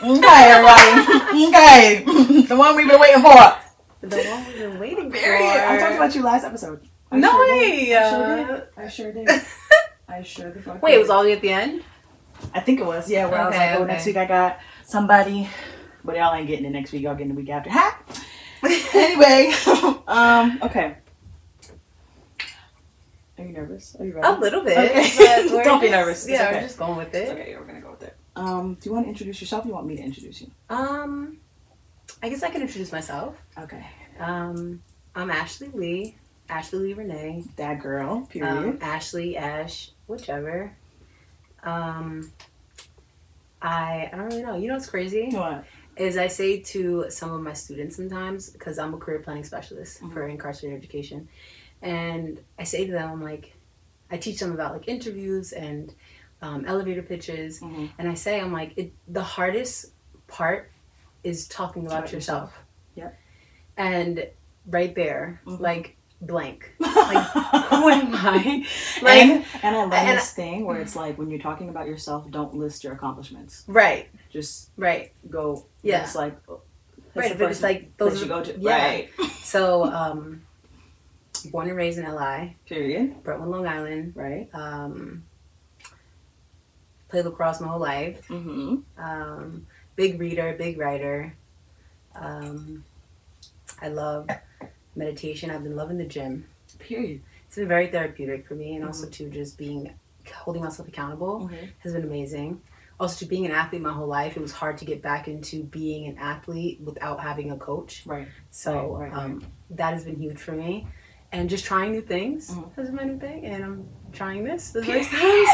Okay, everybody. Okay. The one we've been waiting for. The one we've been waiting for. I talked about you last episode. No way. I sure did. I sure the fuck Wait, did. it was all the way at the end? I think it was. Yeah, where I was like, oh, next week I got somebody. But y'all ain't getting it next week. Y'all getting the week after. Ha! Anyway. Okay. Are you nervous? Are you ready? A little bit. Okay. But Don't be nervous. Yeah, okay. we're just going with it. Okay, we're gonna go with it. Do you want to introduce yourself? Or you want me to introduce you? I guess I can introduce myself. Okay. I'm Ashley Lee. Ashley Lee Renee. That girl. Period. Ashley, Ash, whichever. I don't really know. You know what's crazy? What? Is I say to some of my students sometimes, because I'm a career planning specialist for incarcerated education, and I say to them, I'm like, I teach them about like interviews and elevator pitches, and I say, I'm like, the hardest part is talking about yourself. Yep. And right there, like blank. Like, who am I? Like, and I love this thing where it's like when you're talking about yourself, don't list your accomplishments. Right. Just go. Yeah. It's like right, but it's like those you go to. Yeah. Right. So, born and raised in LI. Period. Brentwood, Long Island. Right. Played lacrosse my whole life. Big reader, big writer. I love meditation. I've been loving the gym. Period. It's been very therapeutic for me, and also to just holding myself accountable has been amazing. Also, to being an athlete my whole life, it was hard to get back into being an athlete without having a coach. Right. So Right. that has been huge for me. And just trying new things has been my new thing. And I'm trying this. We're here.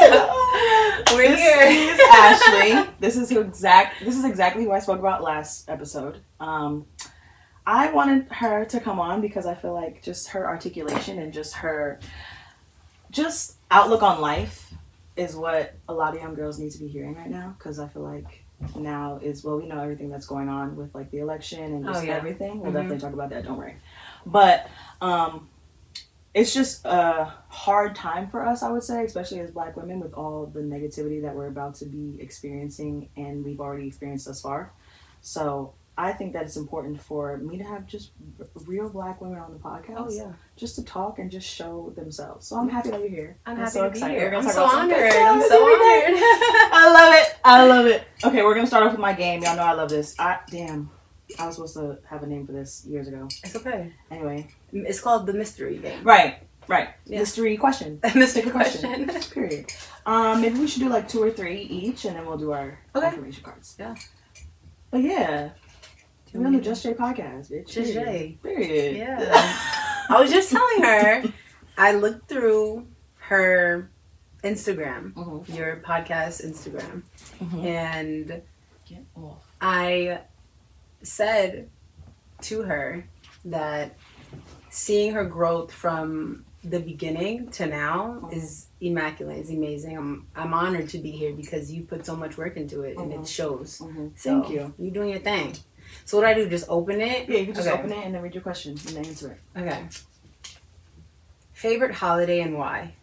This is Ashley. This is exactly who I spoke about last episode. I wanted her to come on because I feel like just her articulation and just her outlook on life is what a lot of young girls need to be hearing right now, because I feel like now is, well, we know everything that's going on with like the election and just everything. We'll definitely talk about that, don't worry. But it's just a hard time for us, I would say, especially as Black women, with all the negativity that we're about to be experiencing and we've already experienced thus far. So I think that it's important for me to have just real Black women on the podcast. Oh, yeah. Just to talk and just show themselves. So I'm happy that you're here. I'm happy so to be excited. here. I'm talk so about some honored. good stuff. I'm so honored. I love it. Okay, we're going to start off with my game. Y'all know I love this. I was supposed to have a name for this years ago. It's okay. Anyway. It's called the mystery game. Right. Yeah. Mystery question. Mystery question. Period. Maybe we should do like 2 or 3 each, and then we'll do our information cards. Yeah. But yeah. We're on the Just Jay podcast, bitch. Just Jay. Period. Yeah. I was just telling her, I looked through her Instagram, your podcast Instagram, and get off. I said to her that seeing her growth from the beginning to now is immaculate. It's amazing. I'm honored to be here because you put so much work into it and it shows. So Thank you. You're doing your thing. So what do I do? Just open it? Yeah, you can just open it and then read your question and then answer it. Okay. Favorite holiday and why?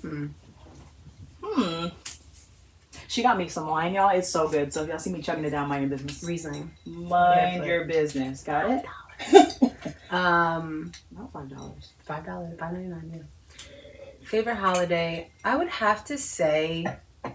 She got me some wine, y'all. It's so good. So if y'all see me chugging it down, mind your business. Riesling. Mind your business. Got it? Not $5. $5.99. Yeah. Favorite holiday? I would have to say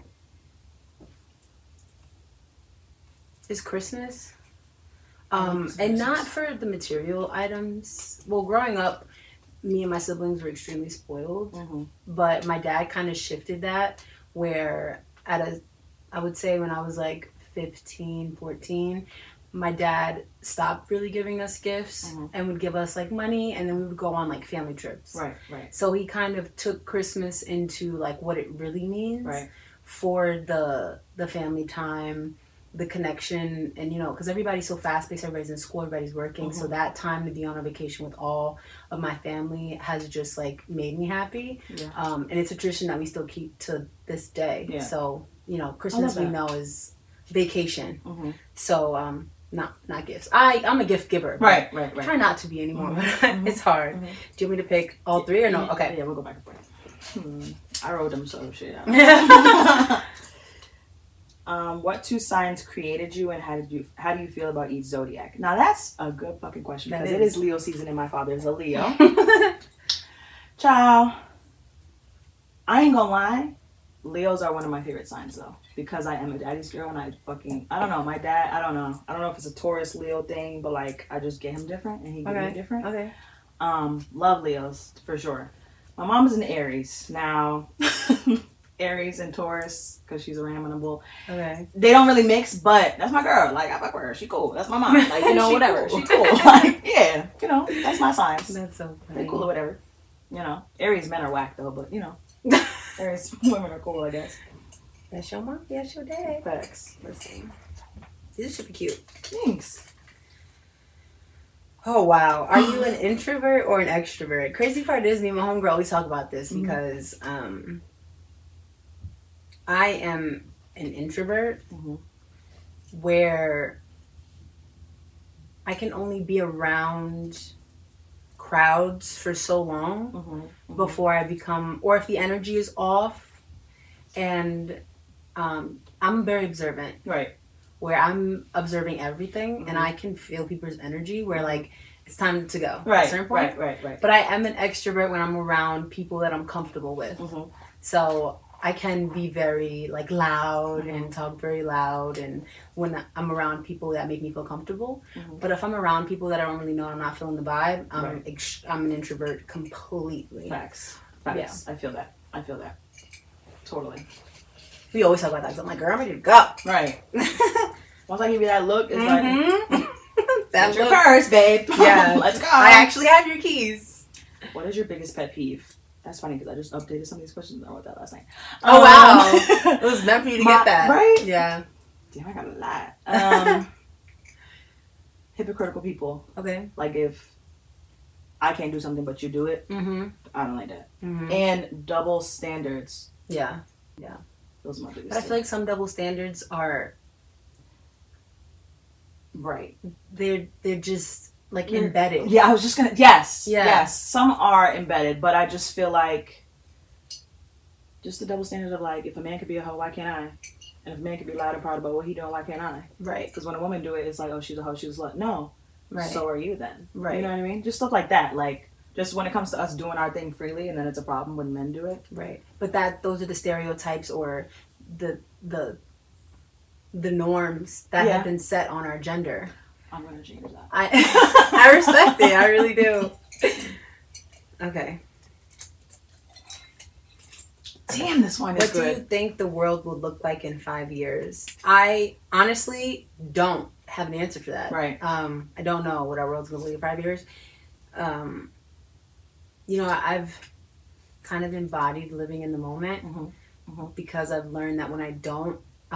is Christmas. And not for the material items. Well, growing up, me and my siblings were extremely spoiled, but my dad kind of shifted that where I would say when I was like 15, 14, my dad stopped really giving us gifts and would give us like money, and then we would go on like family trips. Right. So he kind of took Christmas into like what it really means for the family time, the connection, and because everybody's so fast-paced, everybody's in school, everybody's working, so that time to be on a vacation with all of my family has just like made me happy. And it's a tradition that we still keep to this day. So Christmas we know is vacation. So not gifts. I'm a gift giver. Right. Try not to be anymore, but it's hard. Do you want me to pick all 3 or no? Okay. Yeah, we'll go back and forth. I wrote them so shit out. What two signs created you, and how do you feel about each zodiac? Now that's a good fucking question because it is Leo season and my father is a Leo. Ciao. I ain't gonna lie, Leos are one of my favorite signs though, because I am a daddy's girl and I don't know, my dad, I don't know if it's a Taurus Leo thing, but like I just get him different and he get me different. Okay. Love Leos for sure. My mom is an Aries. Now Aries and Taurus, because she's a ram and a bull. Okay. They don't really mix, but that's my girl. Like I fuck with her. She cool. That's my mom. Like, you know, whatever. Cool. She cool. Like, yeah, you know, that's my signs. That's so funny. They're cool or whatever. You know, Aries men are whack though, but you know, Aries women are cool, I guess. That's your mom. That's your dad. Facts. Let's see. This should be cute. Thanks. Oh wow. Are you an introvert or an extrovert? Crazy part is me and my homegirl always talk about this because I am an introvert where I can only be around crowds for so long before I become, or if the energy is off, and I'm very observant. Right. Where I'm observing everything and I can feel people's energy where like it's time to go. Right. At a certain point. Right. But I am an extrovert when I'm around people that I'm comfortable with. So I can be very like loud and talk very loud, and when I'm around people that make me feel comfortable. But if I'm around people that I don't really know, I'm not feeling the vibe. I'm an introvert completely. Facts. Yeah. I feel that. Totally. We always talk about that. 'Cause I'm like, girl, I'm ready to go. Right. Once I give you that look, it's like that's your purse, babe. Yeah. Let's go. I actually have your keys. What is your biggest pet peeve? That's funny because I just updated some of these questions. I wrote that last night. Oh, wow. It was meant for you to get that. Right? Yeah. Damn, I got a lot. Hypocritical people. Okay. Like if I can't do something but you do it, I don't like that. And double standards. Yeah. Those are my biggest But I feel like some double standards are... Right. They're just... like embedded. Yeah, I was just gonna. Yes. Some are embedded, but I just feel like just the double standard of like, if a man could be a hoe, why can't I? And if a man could be loud and proud about what he doing, why can't I? Right. Because when a woman do it, it's like, oh, she's a hoe, she's a slut. No. Right. So are you then? Right. You know what I mean? Just stuff like that. Like just when it comes to us doing our thing freely, and then it's a problem when men do it. Right. But those are the stereotypes or the norms that have been set on our gender. I'm gonna change that. I respect it. I really do. Okay. Damn, this one is good. What do you think the world will look like in 5 years? I honestly don't have an answer for that. Right. I don't know what our world's going to look like in 5 years. You know, I've kind of embodied living in the moment because I've learned that when I don't,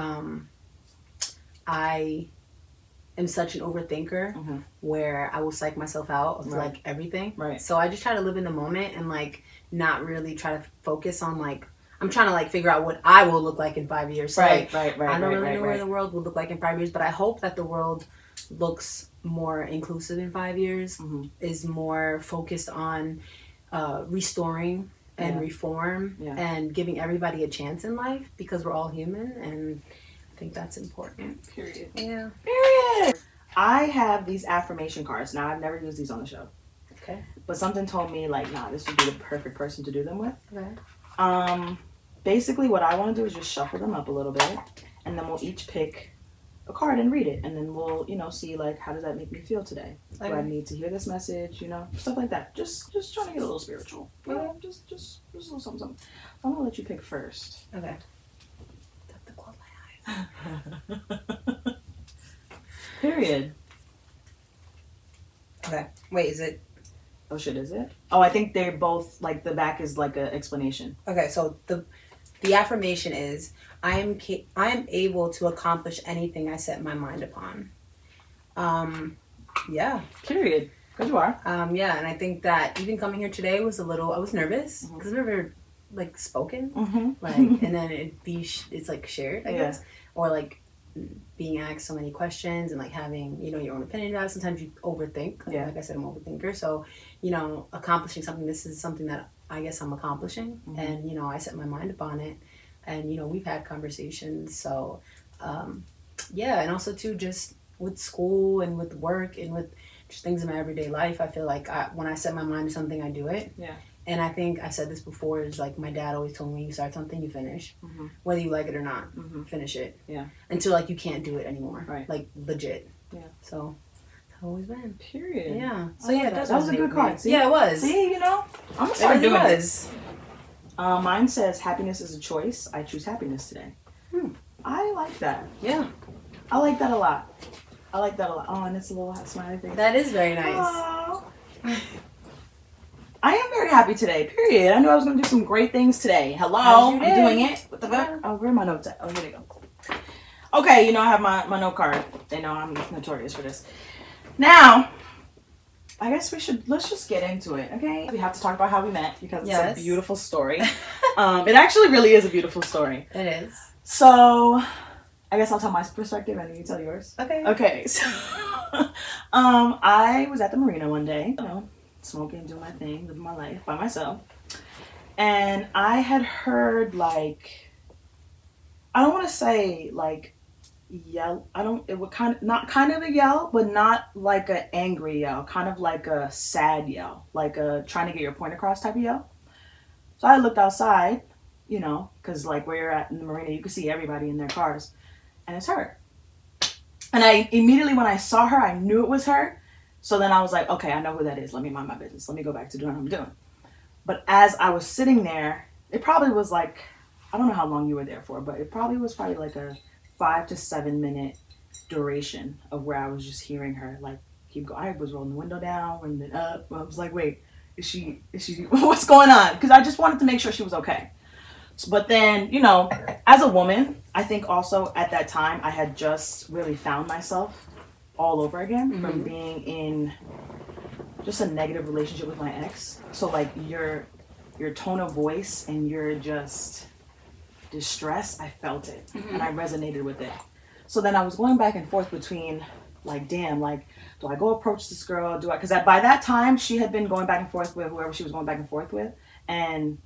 I am such an overthinker where I will psych myself out of like everything. Right. So I just try to live in the moment and like not really try to focus on like, I'm trying to like figure out what I will look like in 5 years. So right. I don't really know where the world will look like in 5 years, but I hope that the world looks more inclusive in 5 years, is more focused on restoring and reform and giving everybody a chance in life because we're all human, and I think that's important. Period. Yeah. Period. I have these affirmation cards. Now, I've never used these on the show. Okay. But something told me, like, nah, this would be the perfect person to do them with. Okay. Basically, what I want to do is just shuffle them up a little bit, and then we'll each pick a card and read it, and then we'll, see, like, how does that make me feel today? Okay. Do I need to hear this message? Stuff like that. Just trying to get a little spiritual. Okay. Just a little something. I'm gonna let you pick first. Okay. Period. Okay. Wait, is it? Oh shit, is it? Oh, I think they're both, like, the back is like an explanation. Okay, so the affirmation is, I am able to accomplish anything I set my mind upon. Yeah. Period. Good you are. Yeah, and I think that even coming here today was I was nervous because we've never like spoken, like, and then it's like shared, I guess, or like being asked so many questions and like having your own opinion about it. Sometimes you overthink. Like I said, I'm an overthinker. So accomplishing something. This is something that I guess I'm accomplishing, and I set my mind upon it. And we've had conversations. So Yeah, and also too, just with school and with work and with just things in my everyday life, I feel like when I set my mind to something, I do it. Yeah. And I think I said this before, is like my dad always told me, you start something, you finish. Mm-hmm. Whether you like it or not, finish it. Yeah. Until like you can't do it anymore. Right. Like legit. Yeah. So it's always been. Period. Yeah. So yeah, that was a good card. See? Yeah, it was. See, I'm gonna start doing this. Mine says happiness is a choice. I choose happiness today. I like that. Yeah. I like that a lot. Oh, and it's a little smiley face. That is very nice. I am very happy today, period. I knew I was going to do some great things today. Hello? I'm doing it. What the fuck? Oh, where are my notes at? Oh, here they go. Okay, I have my note card. They know I'm notorious for this. Now, I guess let's just get into it, okay? We have to talk about how we met because it's a beautiful story. It actually really is a beautiful story. It is. So, I guess I'll tell my perspective and you tell yours. Okay. So, I was at the marina one day, smoking, doing my thing, living my life by myself. And I had heard I don't want to say yell. It would not kind of a yell, but not like an angry yell, kind of like a sad yell, like a trying to get your point across type of yell. So I looked outside, because where you're at in the marina, you can see everybody in their cars, and it's her. And I immediately, when I saw her, I knew it was her. So then I was like, okay, I know who that is. Let me mind my business. Let me go back to doing what I'm doing. But as I was sitting there, it probably was I don't know how long you were there for, but it probably was like a 5 to 7 minute duration of where I was just hearing her keep going. I was rolling the window down, rolling it up. I was like, wait, is she, what's going on? Because I just wanted to make sure she was okay. So, but then, as a woman, I think also at that time I had just really found myself all over again from being in just a negative relationship with my ex. So your tone of voice and your just distress, I felt it and I resonated with it. So then I was going back and forth between damn, do I go approach this girl? Because by that time she had been going back and forth with whoever she was going back and forth with, and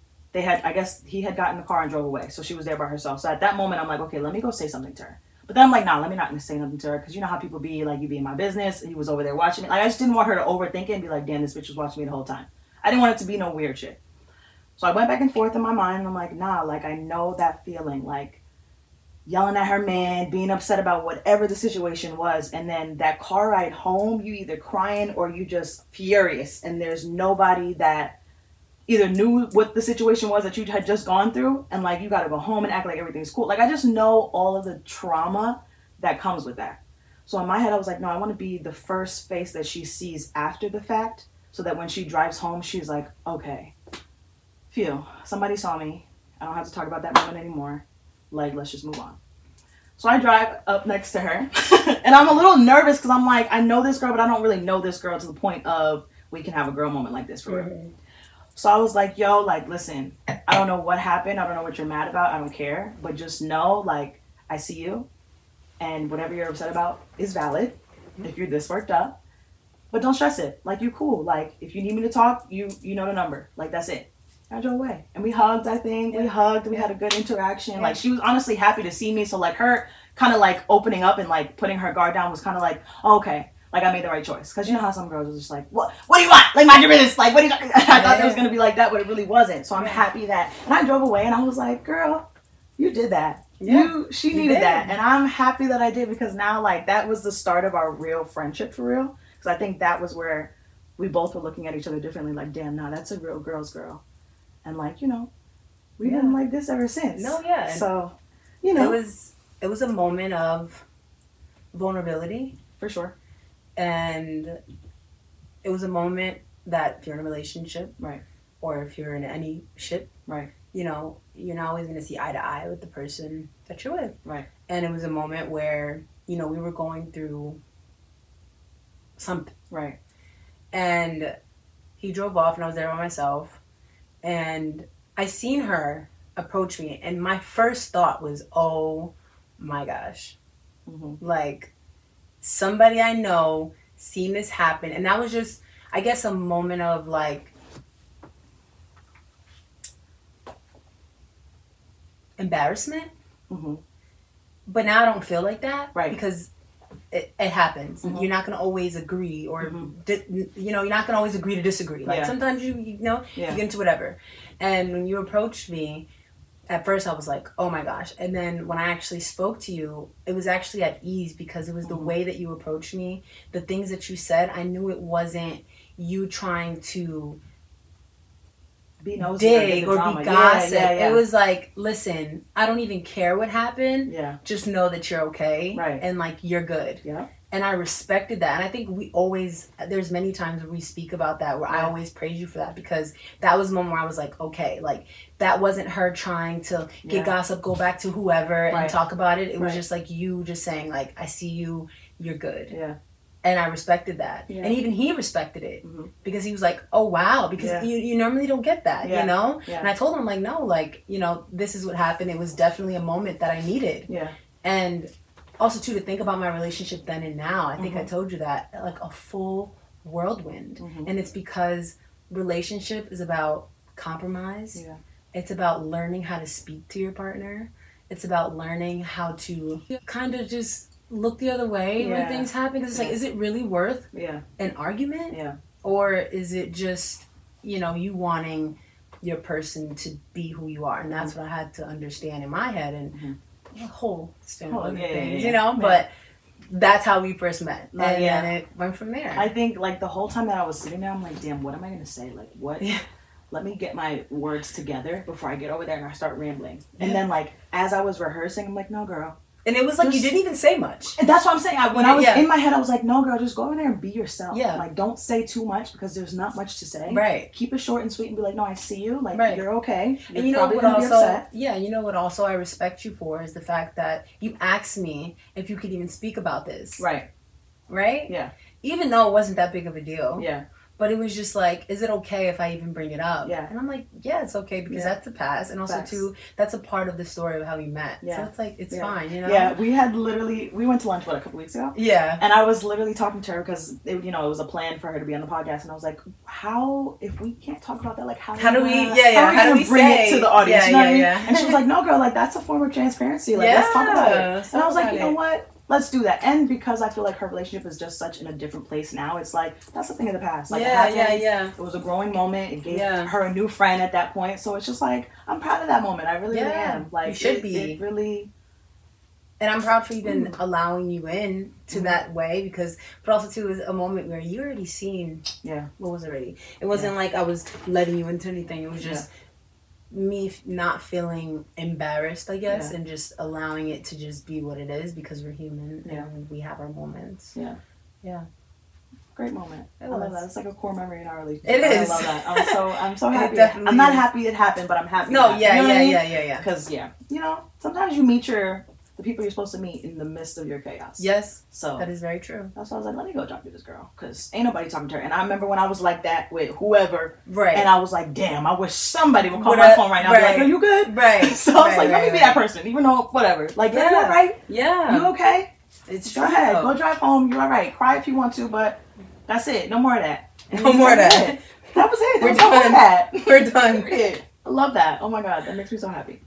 I guess he had gotten in the car and drove away. So she was there by herself. So at that moment I'm like, okay, let me go say something to her. But then I'm like, nah, let me not say nothing to her, because you know how people be you be in my business. He was over there watching me. I just didn't want her to overthink it and be like, damn, this bitch was watching me the whole time. I didn't want it to be no weird shit. So I went back and forth in my mind, and I'm like, nah, I know that feeling, yelling at her man, being upset about whatever the situation was, and then that car ride home, you either crying or you just furious, and there's nobody that either knew what the situation was that you had just gone through, and you gotta go home and act like everything's cool. I just know all of the trauma that comes with that. So in my head I was like, no, I want to be the first face that she sees after the fact, so that when she drives home she's like, okay, phew, somebody saw me, I don't have to talk about that moment anymore, let's just move on. So I drive up next to her and I'm a little nervous because I'm like, I know this girl, but I don't really know this girl to the point of we can have a girl moment like this for real. So I was like, yo, listen, I don't know what happened. I don't know what you're mad about. I don't care. But just know, I see you. And whatever you're upset about is valid if you're this worked up. But don't stress it. You cool. If you need me to talk, you know the number. That's it. I drove away. And we hugged, I think. Yeah. We hugged. We had a good interaction. Yeah. She was honestly happy to see me. So, her kind of, opening up and, putting her guard down was kind of oh, okay. I made the right choice. Because you know how some girls are just what do you want? Mind your business. What do you I thought it was going to be like that, but it really wasn't. So I'm happy that. And I drove away and I was like, girl, you did that. Yeah. She needed that. And I'm happy that I did, because now, that was the start of our real friendship for real. Because I think that was where we both were looking at each other differently. Damn, nah, that's a real girl's girl. And, we've been like this ever since. No, yeah. So, It was a moment of vulnerability. For sure. And it was a moment that if you're in a relationship, right, or if you're in any ship, right, you're not always going to see eye to eye with the person that you're with. Right. And it was a moment where, we were going through something. Right. And he drove off and I was there by myself. And I seen her approach me. And my first thought was, oh my gosh. Mm-hmm. Somebody I know seen this happen. And that was just, I guess, a moment of embarrassment. Mm-hmm. But now I don't feel like that. Right. Because it happens. Mm-hmm. You're not going to always agree or, you're not going to always agree to disagree. Like sometimes you get into whatever. And when you approached me, at first I was like, oh my gosh. And then when I actually spoke to you, it was actually at ease because it was the way that you approached me. The things that you said, I knew it wasn't you trying to be nosy dig or be gossip. It was like, listen, I don't even care what happened. Yeah. Just know that you're okay. Right. And like, you're good. Yeah. And I respected that. And I think there's many times where we speak about that, where I always praise you for that, because that was the moment where I was like, okay, like that wasn't her trying to get gossip, go back to whoever and talk about it. It was just like you just saying like, I see you, you're good. Yeah. And I respected that. Yeah. And even he respected it because he was like, oh, wow, because you normally don't get that, you know? Yeah. And I told him, like, no, like, this is what happened. It was definitely a moment that I needed. Yeah. And also, too, to think about my relationship then and now, I think I told you that, like a full whirlwind. And it's because relationship is about compromise. Yeah. It's about learning how to speak to your partner. It's about learning how to kind of just look the other way when things happen. Because it's like, is it really worth an argument? Yeah. Or is it just, you wanting your person to be who you are? And that's what I had to understand in my head. And a whole things, but that's how we first met. And then it went from there. I think, like, the whole time that I was sitting there, I'm like, damn, what am I going to say? Like, what? Yeah. Let me get my words together before I get over there and I start rambling. And then, like, as I was rehearsing, I'm like, no, girl. And it was like, you didn't even say much. And that's what I'm saying. When I was in my head, I was like, no, girl, just go over there and be yourself. Yeah. Like, don't say too much because there's not much to say. Right. Keep it short and sweet and be like, no, I see you. Like, you're okay. You're and probably going to be upset. Yeah, you know what also I respect you for is the fact that you asked me if you could even speak about this. Right. Right? Yeah. Even though it wasn't that big of a deal. Yeah. But it was just like, is it okay if I even bring it up? Yeah. And I'm like, yeah, it's okay because that's the past. And also, too, that's a part of the story of how we met. Yeah. So it's like, it's fine, Yeah, we went to lunch, a couple weeks ago? Yeah. And I was literally talking to her because, it was a plan for her to be on the podcast. And I was like, if we can't talk about that, like, how do we bring it to the audience? Yeah. And she was like, no, girl, like, that's a form of transparency. Like, let's talk about it. And I was like, you know what? Let's do that. And because I feel like her relationship is just such in a different place now, it's like, that's a thing of the past. Like, it was a growing moment. It gave her a new friend at that point. So it's just like, I'm proud of that moment. I really am. Like, you should be. It really... And I'm proud for even allowing you in to that way but also too, it was a moment where you already seen what was already. It wasn't like I was letting you into anything. It was just... me not feeling embarrassed, I guess, and just allowing it to just be what it is because we're human and we have our moments. Yeah. Yeah. Great moment. I love that. It's like a core memory in our relationship. It is. I love that. I'm so happy. I'm not happy it happened, but I'm happy. No, yeah. Because, sometimes you meet the people you're supposed to meet in the midst of your chaos. Yes. So that is very true. That's why I was like, let me go talk to this girl. Because ain't nobody talking to her. And I remember when I was like that with whoever. Right. And I was like, damn, I wish somebody would call my phone right now and be like, are you good? Right. So I was like, let me be that person. Even though, whatever. Like, you all right? Yeah. You okay? It's true. Go ahead. Go drive home. You're all right. Cry if you want to, but that's it. No more of that. No more of that. That was it. We're done. We're done. I love that. Oh my God. That makes me so happy.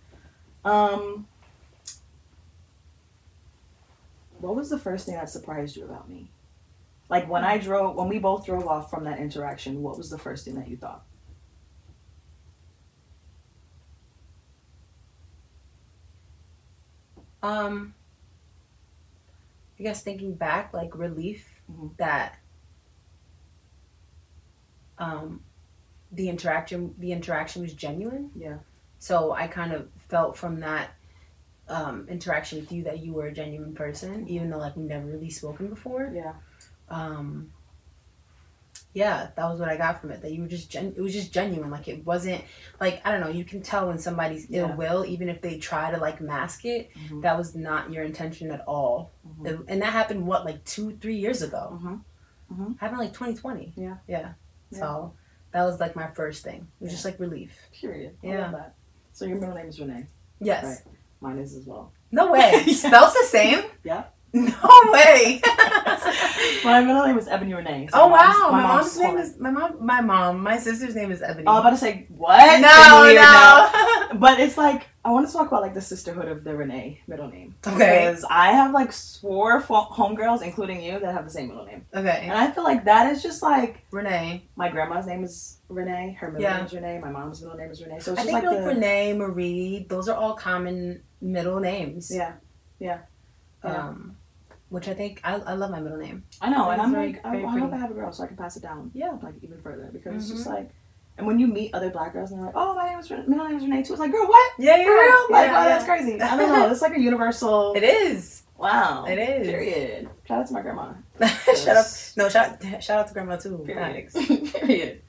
What was the first thing that surprised you about me? Like when we both drove off from that interaction, what was the first thing that you thought? I guess thinking back, like relief that the interaction was genuine. Yeah. So I kind of felt from that interaction with you that you were a genuine person, even though like we've never really spoken before. Yeah. That was what I got from it. That you were just it was just genuine. Like it wasn't like, I don't know, you can tell when somebody's ill will, even if they try to like mask it. That was not your intention at all. And that happened like 2-3 years ago. Happened like 2020. Yeah. So that was like my first thing. It was just like relief. Period. I love that. So your middle name is Renee. Yes. Right. Mine is as well. No way. Spelled the same? Yeah. No way. My middle name is Ebony Renee. So my sister's name is Ebony. Oh, I was about to say, what? No. But it's like, I want to talk about like the sisterhood of the Renee middle name. Okay. Because I have like 4 homegirls, including you, that have the same middle name. Okay. And I feel like that is just like Renee. My grandma's name is Renee. Her middle name is Renee. My mom's middle name is Renee. So it's I just think like Renee, Marie, those are all common middle names. Yeah. Yeah. Which I think I love my middle name. I know, and I'm like, I hope I have a girl so I can pass it down. Yeah. Like even further because it's just like. And when you meet other black girls and they're like, oh, middle name is Renee too. It's like, girl, what? Yeah, for real? Like, oh, that's crazy. I don't know. It's like a universal. It is. Wow. It is. Period. Shout out to my grandma. shout out to grandma too. Period. Period.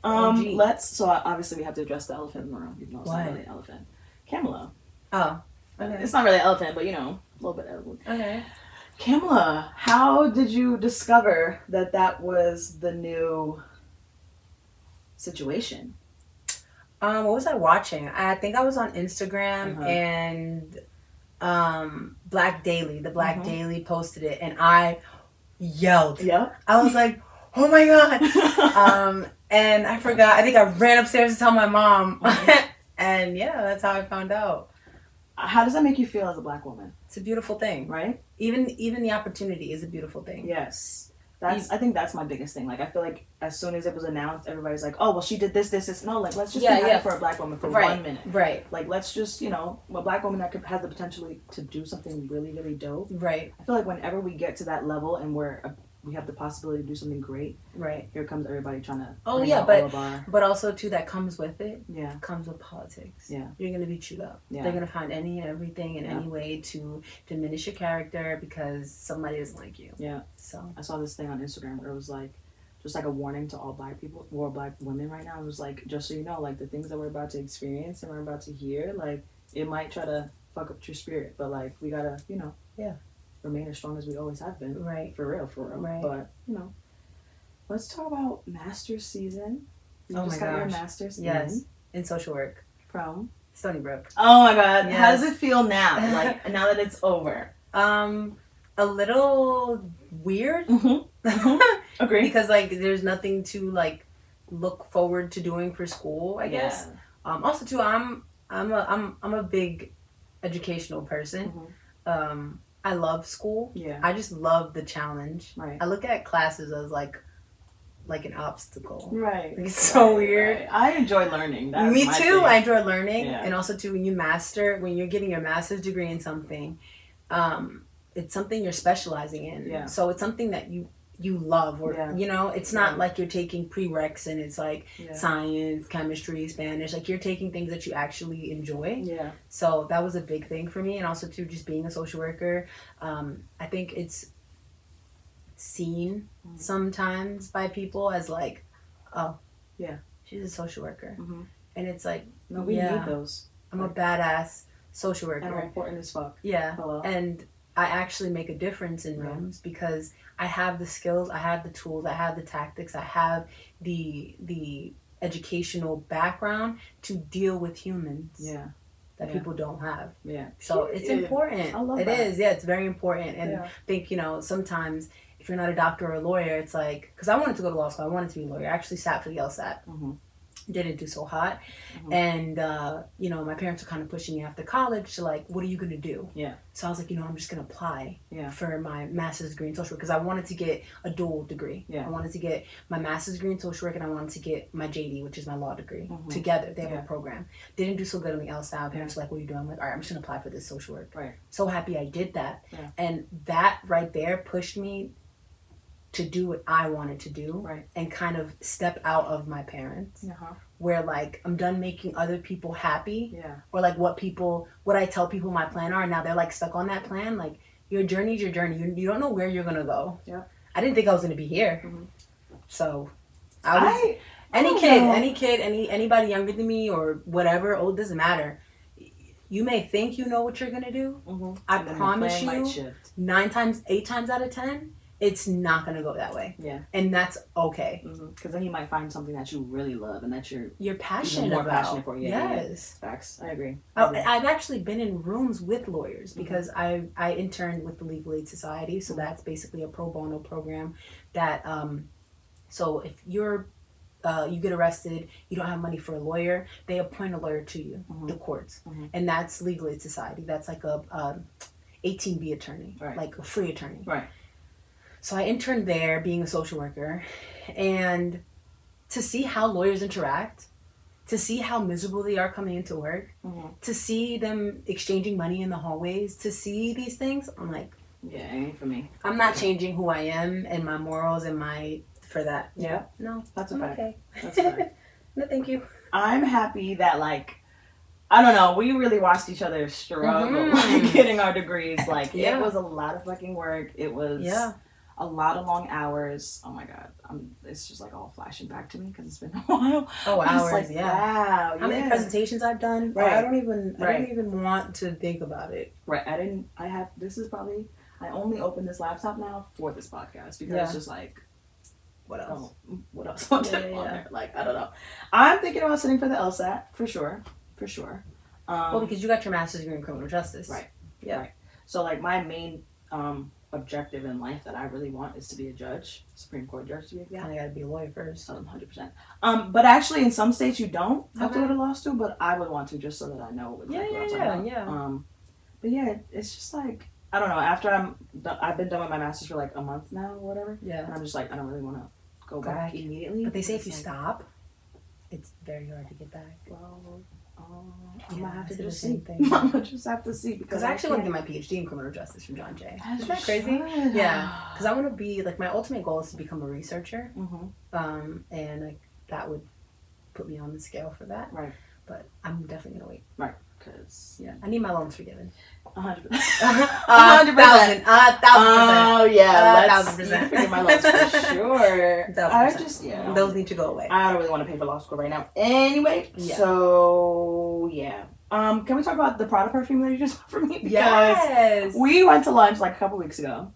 So obviously we have to address the elephant in the room, even though it's not really an elephant. Camilla. Oh. Okay. It's not really an elephant, but a little bit of okay. Camilla, how did you discover that was the new situation? What was I watching? I think I was on Instagram and Black Daily. The Black Daily posted it and I yelled. Yeah. I was like, oh my God. And I forgot. I think I ran upstairs to tell my mom. And yeah, that's how I found out. How does that make you feel as a black woman? It's a beautiful thing. Right? Even the opportunity is a beautiful thing. Yes. I think that's my biggest thing. Like, I feel like as soon as it was announced, everybody's like, oh, well, she did this. No, like, let's just be happy for a black woman for 1 minute. Right. Like, let's just, a black woman that has the potential to do something really, really dope. Right. I feel like whenever we get to that level and we have the possibility to do something great. Right. Here comes everybody trying to. Oh yeah, but also too that comes with it. Yeah. Comes with politics. Yeah. You're gonna be chewed up. Yeah. They're gonna find any and everything in any way to diminish your character because somebody doesn't like you. Yeah. So I saw this thing on Instagram where it was like, just like a warning to all black people, or black women right now. It was like, just so you know, like the things that we're about to experience and we're about to hear, like it might try to fuck up your spirit, but like we gotta, yeah. Remain as strong as we always have been. Right. For real. Right. But, let's talk about master's season. You just got your master's in social work. From? Stony Brook. Oh my God. Yes. How does it feel now? Like, now that it's over? A little weird. Agree. Because, like, there's nothing to, like, look forward to doing for school, I guess. Also, too, I'm a big educational person. I love school. Yeah. I just love the challenge. Right. I look at classes as like an obstacle. Right. Like, it's so weird. Right. I enjoy learning. That's Me too. Thing. I enjoy learning. Yeah. And also too, when you're getting your master's degree in something, it's something you're specializing in. Yeah. So it's something that you love or it's not like you're taking prereqs and it's like science, chemistry, Spanish, like you're taking things that you actually enjoy. So that was a big thing for me. And also too, just being a social worker, I think it's seen sometimes by people as like, oh yeah, she's a social worker. And it's like, no, we need those. I'm a badass social worker. And I'm important as fuck. Yeah. Hello. And I actually make a difference in rooms because I have the skills, I have the tools, I have the tactics, I have the educational background to deal with humans. Yeah. That people don't have. Yeah. So it's important. I love that. It is. Yeah, it's very important. And I think, sometimes if you're not a doctor or a lawyer, it's like, because I wanted to go to law school, I wanted to be a lawyer. I actually sat for the LSAT. Didn't do so hot. And, my parents were kind of pushing me after college to like, what are you going to do? Yeah. So I was like, I'm just going to apply for my master's degree in social work because I wanted to get a dual degree. Yeah. I wanted to get my master's degree in social work and I wanted to get my JD, which is my law degree, together. They have a program. Didn't do so good on the LSAT. Parents were like, what are you doing? I'm like, all right, I'm just going to apply for this social work. Right. So happy I did that. Yeah. And that right there pushed me to do what I wanted to do and kind of step out of my parents where like I'm done making other people happy or like what I tell people my plan are and now they're like stuck on that plan. Like your journey's your journey. You don't know where you're gonna go. Yeah. I didn't think I was gonna be here. So anybody younger than me or whatever, it doesn't matter. You may think you know what you're gonna do. I promise you 8 times out of 10 it's not going to go that way. Yeah. And that's okay. Because then you might find something that you really love and that you're passionate about. Passionate for. Yeah, yes. Facts. I agree. I've actually been in rooms with lawyers because I interned with the Legal Aid Society. So that's basically a pro bono program that, so if you're you get arrested, you don't have money for a lawyer, they appoint a lawyer to you, the courts. And that's Legal Aid Society. That's like a 18B attorney, like a free attorney. Right. So I interned there being a social worker, and to see how lawyers interact, to see how miserable they are coming into work, to see them exchanging money in the hallways, to see these things, I'm like, yeah, it ain't for me. I'm not changing who I am and my morals and for that. Yeah. No, that's a fact. Okay. That's a fact. No, thank you. I'm happy that, like, I don't know, we really watched each other struggle getting our degrees. Like, it was a lot of fucking work. It was a lot of long hours. Oh my God. It's just like all flashing back to me because it's been a while. Oh, hours, like, wow. How many presentations I've done? Right. I don't even want to think about it. Right. I only opened this laptop now for this podcast because it's just like, what else? What else on there? Like, I don't know. I'm thinking about sitting for the LSAT for sure. Well, because you got your master's degree in criminal justice. Right. Yeah. Right. So, like, my main objective in life that I really want is to be a judge, Supreme Court judge to be exact. I gotta be a lawyer first. 100%. But actually, in some states you don't have to go to law school, but I would want to just so that I know what I'm talking about. But yeah, it's just like, I don't know. After I've been done with my master's for like a month now or whatever. Yeah. And I'm just like, I don't really want to go back immediately. But they say if you stop, it's very hard to get back. Well, I'm gonna have to do the same thing. I'm gonna just have to see because I actually want to get my PhD in criminal justice from John Jay. Isn't that crazy? Yeah, because I want to be like, my ultimate goal is to become a researcher, and like that would put me on the scale for that. Right. But I'm definitely gonna wait. Right. Because I need my loans forgiven. 100%. 100%. 1,000%. Oh yeah, 1,000%. Forgive my loans for sure. 1,000%. I just those need to go away. I don't really want to pay for law school right now. Anyway, so yeah. Can we talk about the Prada perfume that you just bought for me? Because we went to lunch like a couple weeks ago,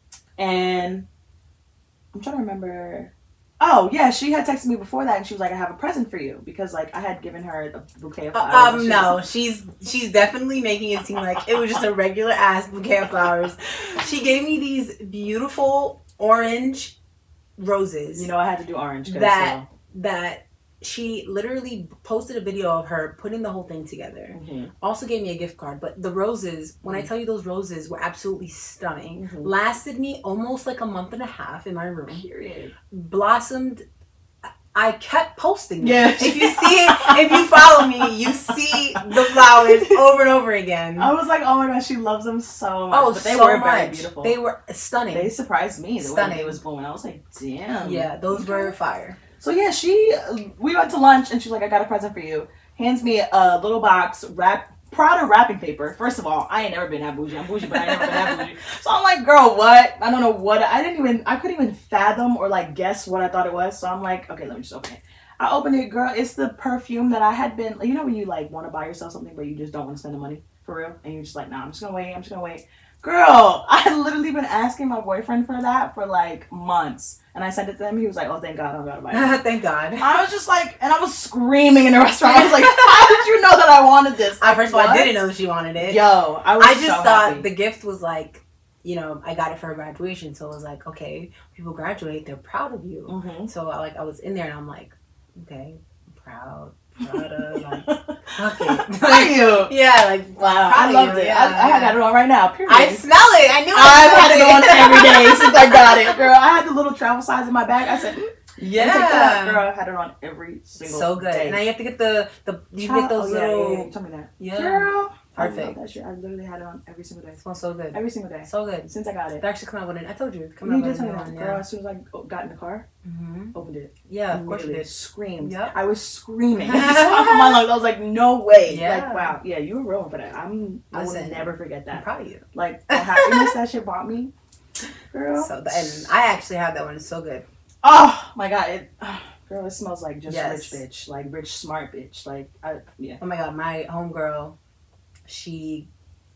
and I'm trying to remember. Oh, yeah, she had texted me before that, and she was like, I have a present for you, because, like, I had given her a bouquet of flowers. No, she's definitely making it seem like it was just a regular-ass bouquet of flowers. She gave me these beautiful orange roses. You know, I had to do orange. That she literally posted a video of her putting the whole thing together. Also gave me a gift card. But the roses, when I tell you those roses were absolutely stunning, lasted me almost like a month and a half in my room. Period. Blossomed. I kept posting them. Yeah. If you see it, if you follow me, you see the flowers over and over again. I was like, oh my gosh, she loves them so much. But they were very beautiful. They were stunning. They surprised me the way they was blooming. I was like, damn. Yeah, those were fire. So yeah, we went to lunch and she's like, I got a present for you. Hands me a little box, Prada wrapping paper. First of all, I ain't never been that bougie. I'm bougie, but I ain't never been that bougie. So I'm like, girl, what? I don't know what. I couldn't even fathom or like guess what I thought it was. So I'm like, okay, let me just open it. I opened it, girl. It's the perfume that I had been, you know when you like want to buy yourself something, but you just don't want to spend the money for real? And you're just like, nah, I'm just going to wait. Girl, I had literally been asking my boyfriend for that for like months. And I sent it to him. He was like, oh, thank God, I don't gotta buy it. Thank God. I was just like, and I was screaming in the restaurant. I was like, how did you know that I wanted this? First of all, I didn't know that she wanted it. Yo, I just thought happy. The gift was like, you know, I got it for her graduation. So it was like, okay, people graduate, they're proud of you. So I was in there and I'm like, okay, I'm proud. Like, fuck it. Like, you? Yeah, like, wow, I loved it. Yeah, I had it on right now, period. I smell it. I knew I've had it on every day since I got it. Girl, I had the little travel size in my bag. I said, yeah. Girl, I had it on every single so good. day. Now you have to get you get those little... Yeah. Tell me that. Yeah. Girl. Perfect. I love that shit. I literally had it on every single day. It smells so good. Every single day. So good. Since I got it. They're actually coming out with it. I told you. You did tell me that. Girl, as soon as I got in the car, opened it. Yeah, of course you did. Screamed. Yep. I was screaming. My lungs. I was like, no way. Yeah. Like, wow. Yeah, you were real for that. I will never forget that. I'm proud of you. Like, the happiness that shit bought me. Girl. And I actually had that one. It's so good. Oh, my God. Girl, it smells like just rich bitch. Like, rich, smart bitch. Like, yeah. Oh, my God. My homegirl, she...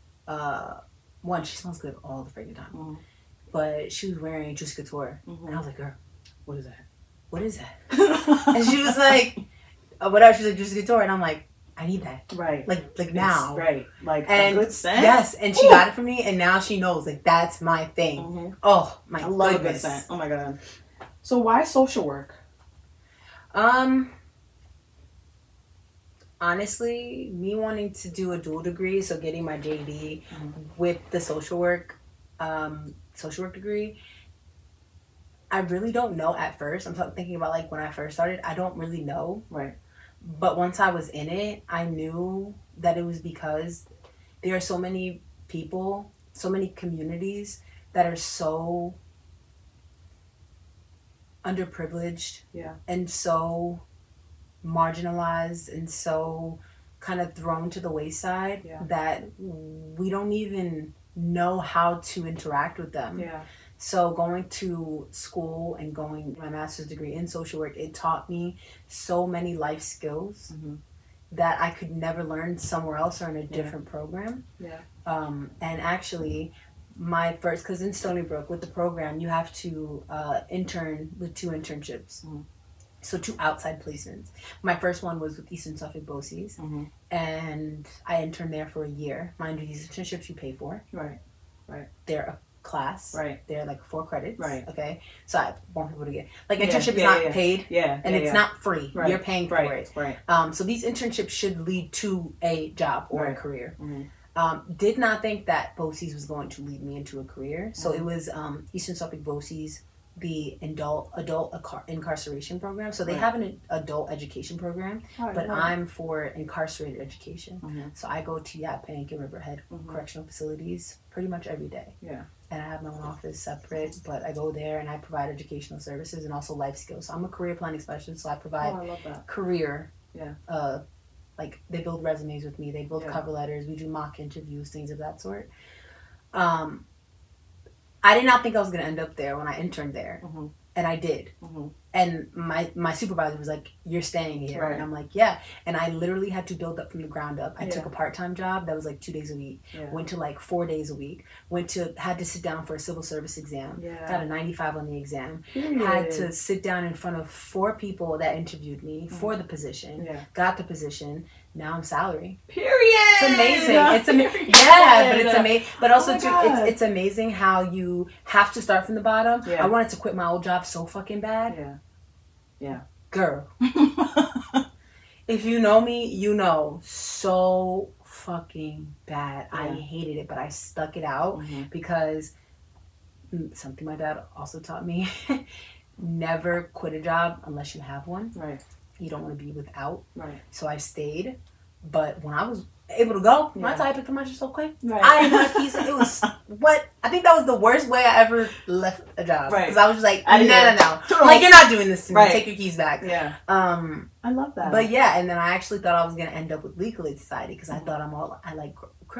she smells good all the freaking time. But she was wearing Juicy Couture. And I was like, girl, what is that? What is that? And she was like, whatever. She's like, Juicy Couture. And I'm like, I need that. Right. Like now. Right. Like a good scent. Yes. And she got it for me. And now she knows, like, that's my thing. Oh, my goodness. I love a good scent. Oh, my God. So why social work? Honestly, me wanting to do a dual degree, so getting my JD with the social work degree, I really don't know at first. I'm thinking about like when I first started, I don't really know. Right. But once I was in it, I knew that it was because there are so many people, so many communities that are so underprivileged and so marginalized and so kind of thrown to the wayside that we don't even know how to interact with them. So going to school and going my master's degree in social work, it taught me so many life skills that I could never learn somewhere else or in a different program. And actually, my first, because in Stony Brook with the program, you have to intern with 2 internships. So 2 outside placements. My first one was with Eastern Suffolk BOCES, and I interned there for a year. Mind you, these internships you pay for. Right. They're a class. Right. They're like 4 credits. Right. Okay. So I want people to get like internship is not paid. And it's not free. Right. You're paying for it. Right. So these internships should lead to a job or a career. Did not think that BOCES was going to lead me into a career. So it was Eastern Suffolk BOCES, the adult incarceration program. So they have an adult education program, but I'm for incarcerated education. So I go to Yaphank and Riverhead correctional facilities pretty much every day. And I have my own office separate, but I go there and I provide educational services and also life skills. So I'm a career planning specialist, so I provide career. Like they build resumes with me, they build cover letters, we do mock interviews, things of that sort. I did not think I was going to end up there when I interned there. And I did. And my supervisor was like, you're staying here. And I'm like, yeah. And I literally had to build up from the ground up. I took a part-time job that was like 2 days a week. Went to like 4 days a week. Had to sit down for a civil service exam. Got a 95 on the exam. Had to sit down in front of 4 people that interviewed me for the position. Got the position. Now I'm salary. Period. It's amazing. It's amazing. Yeah, but it's amazing. But also too, it's amazing how you have to start from the bottom. I wanted to quit my old job so fucking bad. Girl. If you know me, you know so fucking bad. I hated it, but I stuck it out because something my dad also taught me: never quit a job unless you have one. You don't want to be without. So I stayed. But when I was able to go, my I picked up my shit so quick. I didn't have keys. It was I think that was the worst way I ever left a job. Because I was just like, no. Like, you're not doing this to me. Take your keys back. I love that. But and then I actually thought I was gonna end up with Legal Aid Society because I thought I like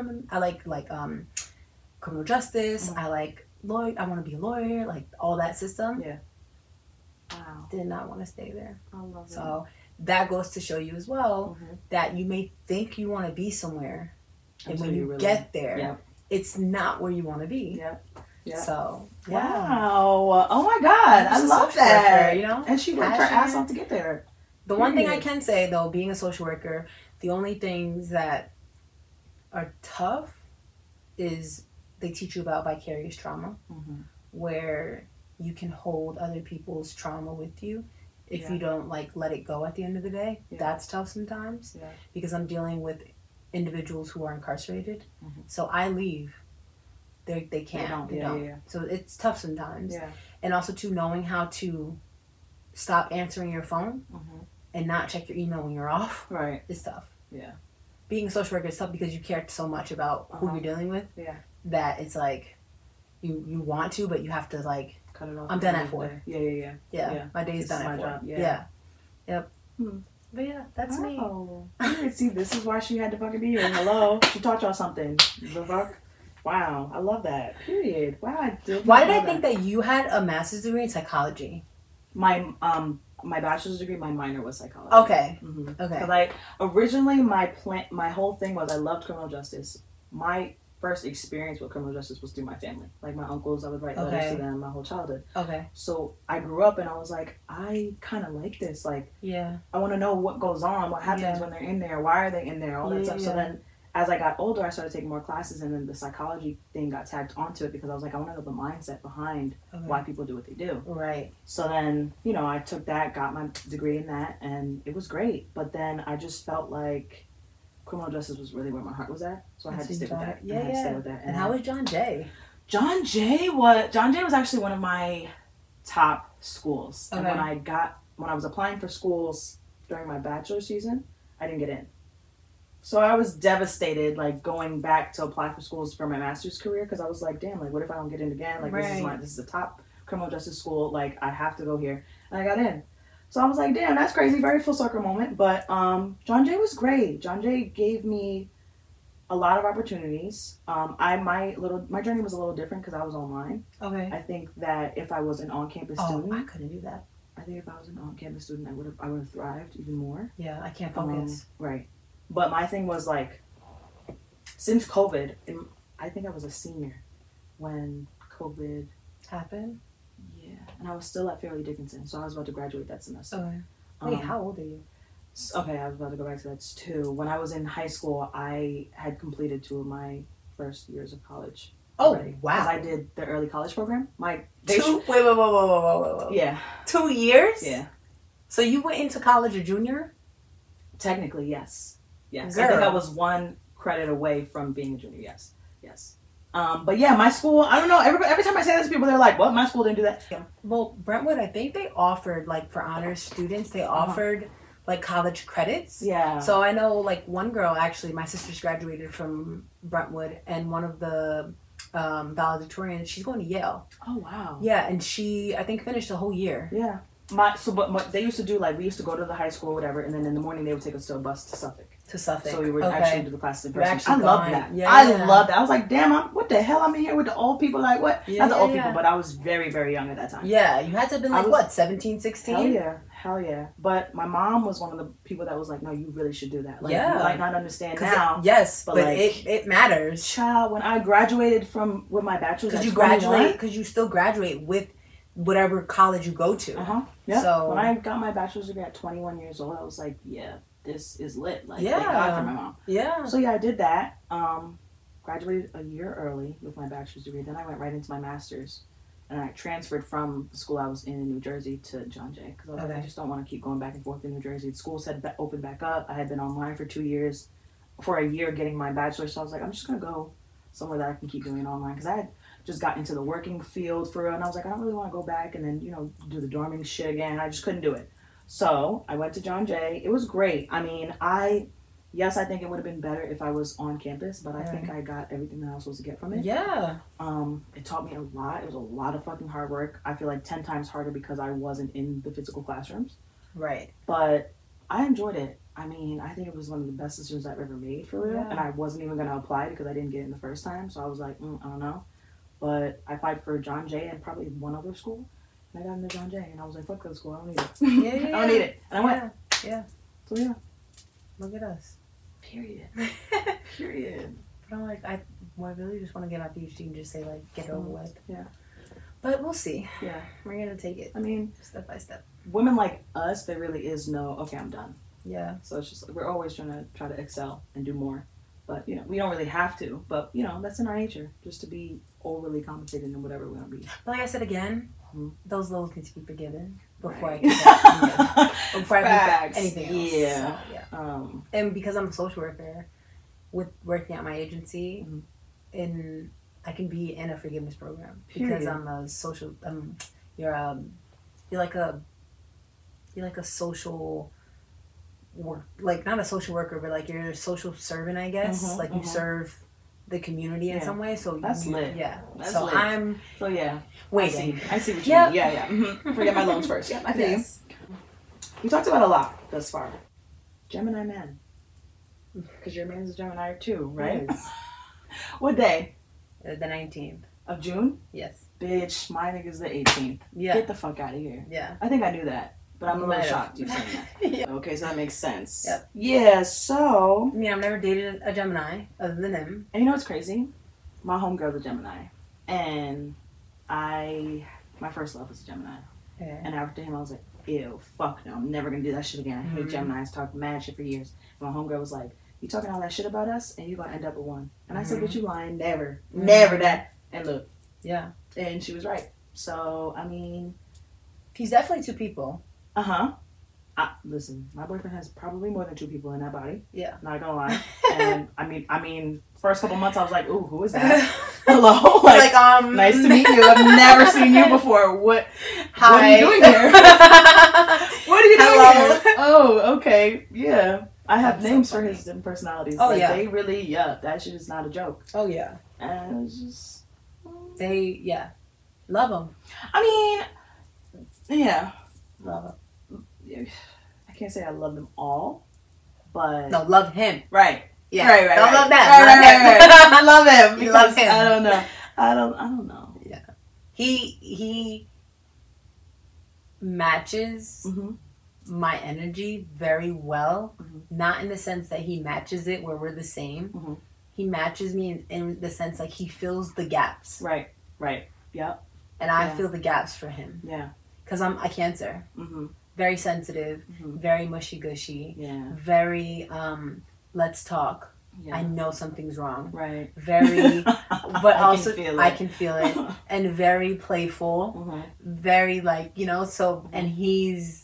criminal justice. I like lawyer. I want to be a lawyer. Like all that system. Wow. Did not want to stay there. I love it. So that goes to show you as well that you may think you want to be somewhere, and when you really get there, it's not where you want to be. So wow. Oh my God, I love that. Worker, and she worked her ass off to get there. The one thing I can say though, being a social worker, the only things that are tough is they teach you about vicarious trauma, where you can hold other people's trauma with you if you don't let it go at the end of the day. That's tough sometimes because I'm dealing with individuals who are incarcerated. So I leave. They can't. They don't. So it's tough sometimes. And also too, knowing how to stop answering your phone and not check your email when you're off is tough. Being a social worker is tough because you care so much about who you're dealing with that it's like you want to, but you have to cut it off. I'm done at 4. Yeah. My day's done at 4. Yep. But that's me. See, this is why she had to fucking be here. Hello. She taught y'all something. The fuck? Wow. I love that. Period. Wow. Why did I think that you had a master's degree in psychology? My bachelor's degree, my minor was psychology. Okay. Okay. Originally my whole thing was I loved criminal justice. My first experience with criminal justice was through my family. Like my uncles, I would write letters to them my whole childhood. So I grew up and I was like, I kind of like this. I want to know what goes on, what happens when they're in there, why are they in there, all that stuff. So then as I got older, I started taking more classes, and then the psychology thing got tagged onto it because I was like, I want to know the mindset behind why people do what they do. Right. So then, you know, I took that, got my degree in that, and it was great. But then I just felt like criminal justice was really where my heart was at, so I had to stick with that. Yeah, stay with that. And how was John Jay? John Jay was actually one of my top schools. Okay. And when I was applying for schools during my bachelor season, I didn't get in. So I was devastated, like, going back to apply for schools for my master's career, because I was like, damn, like, what if I don't get in again? Like, this is the top criminal justice school. Like, I have to go here. And I got in. So I was like, damn, that's crazy. Very full circle moment. But John Jay was great. John Jay gave me a lot of opportunities. My journey was a little different because I was online. Okay. I think that if I was an on-campus student, I couldn't do that. I think if I was an on-campus student, I would have thrived even more. Yeah, I can't focus. Right. But my thing was, like, since COVID, I think I was a senior when COVID happened. Yeah, and I was still at Fairleigh Dickinson, so I was about to graduate that semester. Okay. Wait, how old are you? Okay, I was about to go back to that too. When I was in high school, I had completed 2 of my first years of college. Oh, already. Wow. Because I did the early college program. Wait. Yeah. 2 years? Yeah. So you went into college a junior? Technically, yes. Yes. Girl. I think I was 1 credit away from being a junior, yes. Yes. But yeah, my school, I don't know, every time I say that to people, they're like, what? My school didn't do that. Yeah. Well, Brentwood, I think they offered, like, for honors students, they offered, like, college credits. Yeah. So I know, like, one girl, actually, my sister's graduated from Brentwood, and one of the valedictorians, she's going to Yale. Oh, wow. Yeah, and she, I think, finished the whole year. Yeah. But they used to do, like, we used to go to the high school or whatever, and then in the morning they would take us to a bus to Suffolk. So we would actually do the classes in person. I love that. Yeah. I love that. I was like, damn, what the hell? I'm in here with the old people. Like, what? Yeah, Not the old people, but I was very, very young at that time. Yeah, you had to have been like, 17, 16? Hell yeah. But my mom was one of the people that was like, no, you really should do that. Like, yeah. You might not understand now. But like, it matters. Child, when I graduated with my bachelor's at 21. Because you still graduate with whatever college you go to. Yeah. So when I got my bachelor's degree at 21 years old, I was like, yeah, this is lit. Like, thank God for my mom. Yeah. So yeah, I did that. Graduated a year early with my bachelor's degree. Then I went right into my master's. And I transferred from the school I was in New Jersey to John Jay. Because I was like, I just don't want to keep going back and forth in New Jersey. The schools had opened back up. I had been online for 2 years. For a year getting my bachelor's. So I was like, I'm just going to go somewhere that I can keep doing it online. Because I had just got into the working field for real. And I was like, I don't really want to go back and then, do the dorming shit again. I just couldn't do it. So I went to John Jay. It was great. I mean, yes, I think it would have been better if I was on campus, but I think I got everything that I was supposed to get from it. Yeah. It taught me a lot. It was a lot of fucking hard work. I feel like 10 times harder because I wasn't in the physical classrooms. Right. But I enjoyed it. I mean, I think it was one of the best decisions I've ever made for real. Yeah. And I wasn't even going to apply because I didn't get in the first time. So I was like, I don't know. But I applied for John Jay and probably one other school. And I got into John Jay. And I was like, fuck that school. I don't need it. Yeah. I don't need it. And I went. Yeah. So yeah. Look at us. Period. Period. But I'm like, I really just want to get my PhD and just say, like, get it over with. Yeah. But we'll see. Yeah. We're going to take it. I mean, step by step. Women like us, there really is no, okay, I'm done. Yeah. So it's just, we're always trying to excel and do more. But, we don't really have to. But, that's in our nature, just to be overly compensated in whatever we want to be. But like I said again, those lows need to be forgiven before right. before I do anything else. Yeah. So, yeah. And because I'm a social worker, with working at my agency, and I can be in a forgiveness program because I'm a social. You're like a social work, like not a social worker, but like you're a social servant, I guess. Like you serve the community in some way. So that's lit. Yeah. That's so lit. I'm. So yeah. Waiting. I see what you mean. Yeah. Mm-hmm. Forget my loans first. Yep. I feel you. We talked about a lot thus far. Gemini man. Because your man's a Gemini too, right? Yes. What day? The 19th. Of June? Yes. Bitch, my nigga's the 18th. Yeah. Get the fuck out of here. Yeah. I think I knew that. But I'm a little shocked you saying that. Yeah. Okay, so that makes sense. Yep. Yeah, so... I mean, I've never dated a Gemini other than him. And you know what's crazy? My homegirl's a Gemini. And my first love was a Gemini. Yeah. And after him, I was like, ew, fuck no, I'm never gonna do that shit again. I hate Geminis, talked mad shit for years. And my homegirl was like, you talking all that shit about us, and you gonna end up with one. And I said, but you lying, never that. And look, yeah, and she was right. So I mean, he's definitely two people. Listen, my boyfriend has probably more than two people in that body. Yeah, not gonna lie. And I mean, first couple months I was like, ooh, who is that? Hello, like nice to meet you. I've never seen you before. What? Hi. What are you doing here? What are you doing here? Oh, okay, yeah. I have names for his different personalities. Oh yeah, they really that shit is not a joke. Oh yeah, and it's just love him. I mean, yeah, love him. I can't say I love them all, but no, love him. Right. Yeah. Right. Don't love that. Right. I love him. You love him. I don't know. I don't know. Yeah. He matches my energy very well. Not in the sense that he matches it where we're the same. He matches me in the sense like he fills the gaps. Right. Yep. And I fill the gaps for him. Yeah. Because I'm a Cancer. Very sensitive, very mushy-gushy, very, let's talk. Yeah. I know something's wrong. Right. Very, but also I can feel it. And very playful, very like, so, and he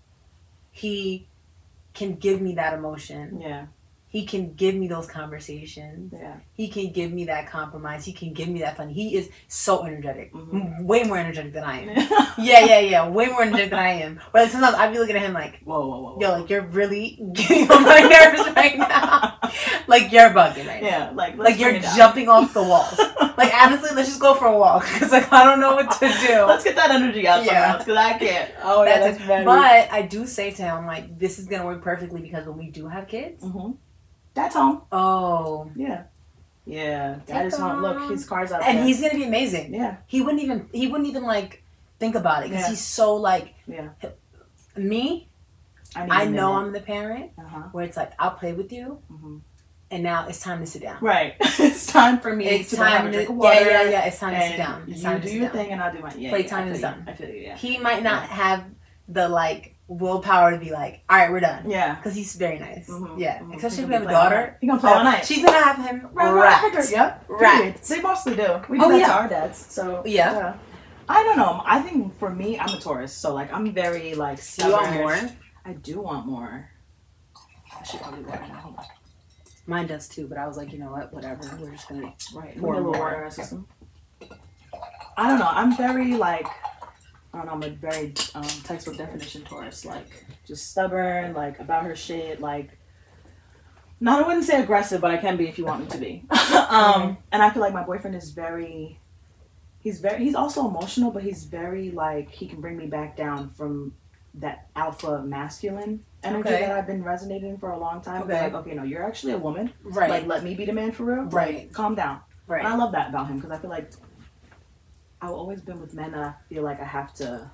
can give me that emotion. Yeah. He can give me those conversations. Yeah. He can give me that compromise. He can give me that fun. He is so energetic. Way more energetic than I am. Yeah. Way more energetic than I am. But like, sometimes I be looking at him like, whoa. Yo, like, you're really getting on my nerves right now. Like, you're bugging right now. Yeah, like you're jumping off the walls. Like, honestly, let's just go for a walk. Because, like, I don't know what to do. Let's get that energy out somewhere else. Because I can't. Oh, yeah, that's very... But I do say to him, like, this is going to work perfectly because when we do have kids... That's home. Oh. Yeah. That is home. Look, his car's out and there. He's gonna be amazing. Yeah. He wouldn't even like think about it because he's so like me. I know I'm the parent where it's like I'll play with you, and now it's time to sit down. Right. It's time for me to have a drink of water. Yeah. It's time to sit down. It's you do your thing and I'll do my playtime is done. I feel you. Yeah. He might not have the like willpower to be like, all right, we're done. Yeah. Because he's very nice. Yeah. Especially if we have a daughter. He's going to play all night. She's going to have him wrapped. Yep. Right. They mostly do. We do that to our dads. So, yeah. I don't know. I think for me, I'm a Taurus. So, like, I'm very, like, stubborn. You want more? I do want more. I should probably water that. Hold on. Mine does too, but I was like, you know what? Whatever. We're just going to pour more water in our system. I don't know. I'm very, like... I don't know, I'm a very textbook definition Taurus, like, just stubborn, like, about her shit, like, I wouldn't say aggressive, but I can be if you want me to be. And I feel like my boyfriend is he's also emotional, but he's very, like, he can bring me back down from that alpha masculine energy that I've been resonating for a long time. Like, okay, no, you're actually a woman. Right. Like, let me be the man for real. Right. Like, calm down. Right. And I love that about him, because I feel like I've always been with men that I feel like I have to,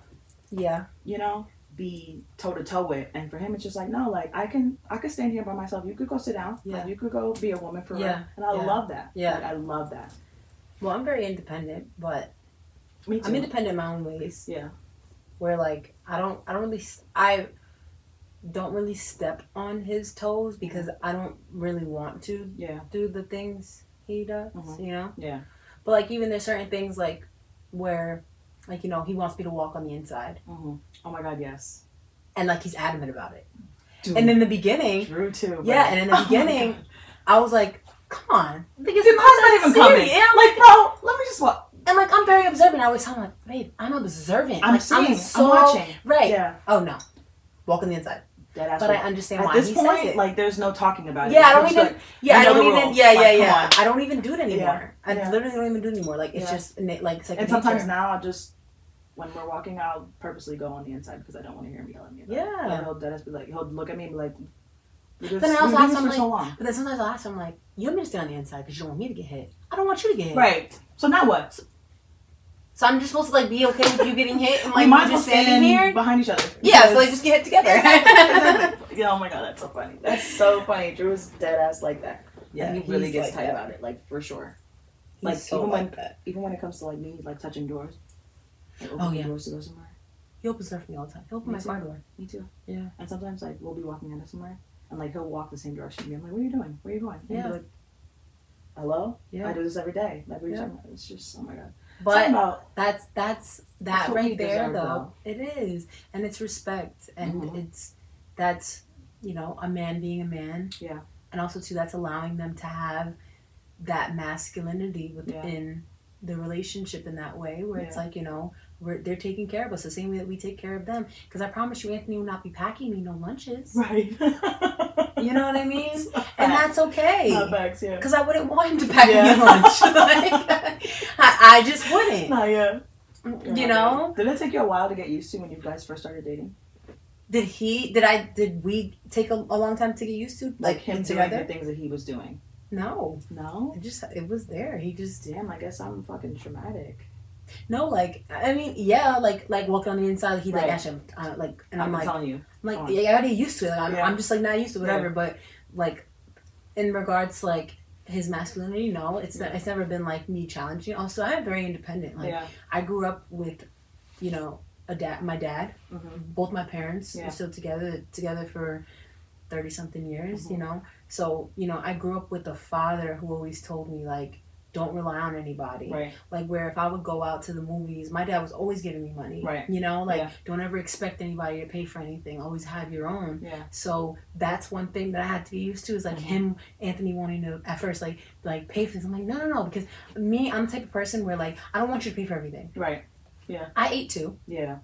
be toe to toe with. And for him, it's just like, no, like I can stand here by myself. You could go sit down. Yeah. Like, you could go be a woman for real. And I love that. Yeah. Like, I love that. Well, I'm very independent, but me too. I'm independent in my own ways. Yeah. Where like I don't really step on his toes because I don't really want to do the things he does. Yeah. But like even there's certain things like where, like, he wants me to walk on the inside. Oh my God, yes. And like he's adamant about it. Dude, and in the beginning, true too. Yeah, and in the beginning, I was like, "Come on, the car's not even coming." Yeah, like, bro, let me just walk. And like I'm very observant. I always tell him like, "Babe, I'm observant. I'm seeing. I'm watching." Right. Yeah. Oh no, walk on the inside. But I understand why he says it. At this point, like, there's no talking about it. I don't even. I don't even do it anymore. I literally don't even do it anymore. Like it's just like second And sometimes nature. now when we're walking, I'll purposely go on the inside because I don't want to hear him yell at me. He'll look at me and be like, then I also ask him like, but then sometimes I'll ask him like, you want me to stay on the inside because you don't want me to get hit. I don't want you to get hit. Right. So now what? So I'm just supposed to like be okay with you getting hit and like we might just standing here behind each other. Yeah, so like just get hit together. Exactly. Yeah, oh my God, that's so funny. That's so funny. Drew is dead ass like that. Yeah, and he really gets tight about it, like for sure. Like even when it comes to like me like touching doors. Like, opening doors to go somewhere. He opens doors for me all the time. He opens my car door. Me too. Yeah. And sometimes like we'll be walking into somewhere and like he'll walk the same direction. I'm like, what are you doing? Where are you going? And yeah. he'll be like, hello? Yeah. I do this every day. Like, what are you talking about? It's just, oh my God. But that's right there, though. It is. And it's respect. And that's, you know, a man being a man. Yeah. And also, too, that's allowing them to have that masculinity within the relationship in that way, where it's like, you know, they're taking care of us the same way that we take care of them. Because I promise you, Anthony will not be packing me no lunches. Right. You know what I mean? And that's okay. Not facts, yeah. Because I wouldn't want him to pack me lunch. Like, I just wouldn't. Not yet. You know? Did it take you a while to get used to when you guys first started dating? Did we take a long time to get used to? Like him doing the things that he was doing? No. It was there. He just... Damn, I guess I'm fucking traumatic. No, like, I mean, yeah, like walking on the inside, he like, actually, like, and I'm like... telling you. I'm like, yeah, I already used to it. Like, I'm just, like, not used to whatever, but, like, in regards to, like, his masculinity, no, it's never been, like, me challenging. Also, I'm very independent. Like, I grew up with, you know, my dad, both my parents are still together for 30-something years, you know? So, you know, I grew up with a father who always told me, like, don't rely on anybody. Right. Like, where if I would go out to the movies, my dad was always giving me money. Right. You know, like, don't ever expect anybody to pay for anything. Always have your own. Yeah. So that's one thing that I had to get used to is, like, Anthony wanting to, at first, like pay for things. I'm like, no. Because me, I'm the type of person where, like, I don't want you to pay for everything. Right. Yeah. I ate too. Yeah.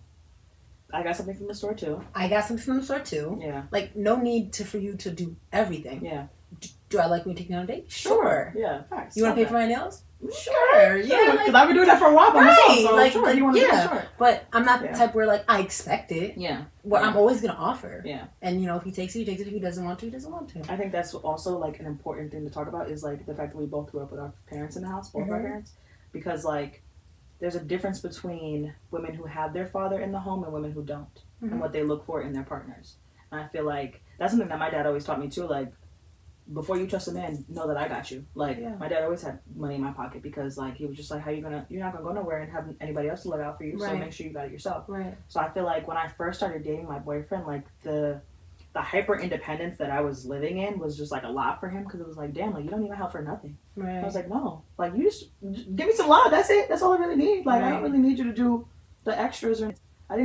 I got something from the store too. Yeah. Like, no need for you to do everything. Yeah. Do I like when you take me on a date? Sure. Yeah, facts. You want to pay for my nails? Sure. Yeah. Because I've been doing that for a while by myself. So like, sure, you want to do it, sure. But I'm not the type where, like, I expect it. Yeah. Where I'm always going to offer. Yeah. And, you know, if he takes it, he takes it. If he doesn't want to, he doesn't want to. I think that's also, like, an important thing to talk about is, like, the fact that we both grew up with our parents in the house, both of our parents. Because, like, there's a difference between women who have their father in the home and women who don't. And what they look for in their partners. And I feel like that's something that my dad always taught me too. Like, before you trust a man, know that I got you. Like, my dad always had money in my pocket because, like, he was just like, you're not gonna go nowhere and have anybody else to look out for you. So make sure you got it yourself. Right. So I feel like when I first started dating my boyfriend, like the hyper independence that I was living in was just like a lot for him because it was like, damn, like you don't even help for nothing. Right. I was like, no, like you just give me some love. That's it. That's all I really need. Like I don't really need you to do the extras. Or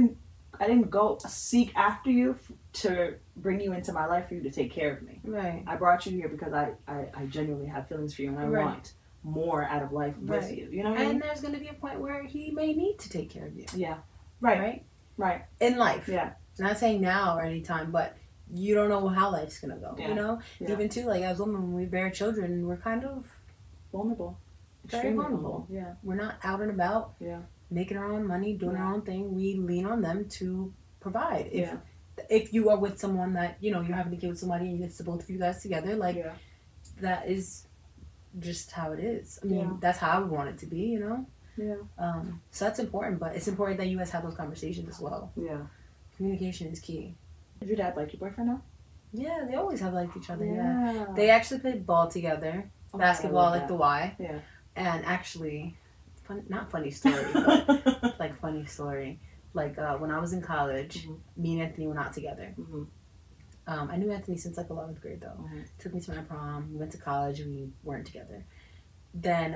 I didn't go seek after you to bring you into my life for you to take care of me. Right. I brought you here because I genuinely have feelings for you and I want more out of life with you. You know what I mean? And there's going to be a point where he may need to take care of you. Yeah. Right. In life. Yeah. Not saying now or any time, but you don't know how life's going to go. Yeah. You know? Yeah. Even too, like as women, when we bear children, we're kind of vulnerable. Very vulnerable. Yeah. We're not out and about. Yeah. Making our own money, doing our own thing. We lean on them to provide. If you are with someone that, you know, you're having to get with somebody and it's the both of you guys together, like, that is just how it is. I mean, that's how I would want it to be, you know? Yeah. So that's important, but it's important that you guys have those conversations as well. Yeah. Communication is key. Did your dad like your boyfriend now? Yeah, they always have liked each other, yeah. They actually played ball together, basketball, like the Y. Yeah. And actually... not funny story, but like funny story. Like when I was in college, me and Anthony were not together. I knew Anthony since like 11th grade though. Took me to my prom. We went to college. We weren't together. Then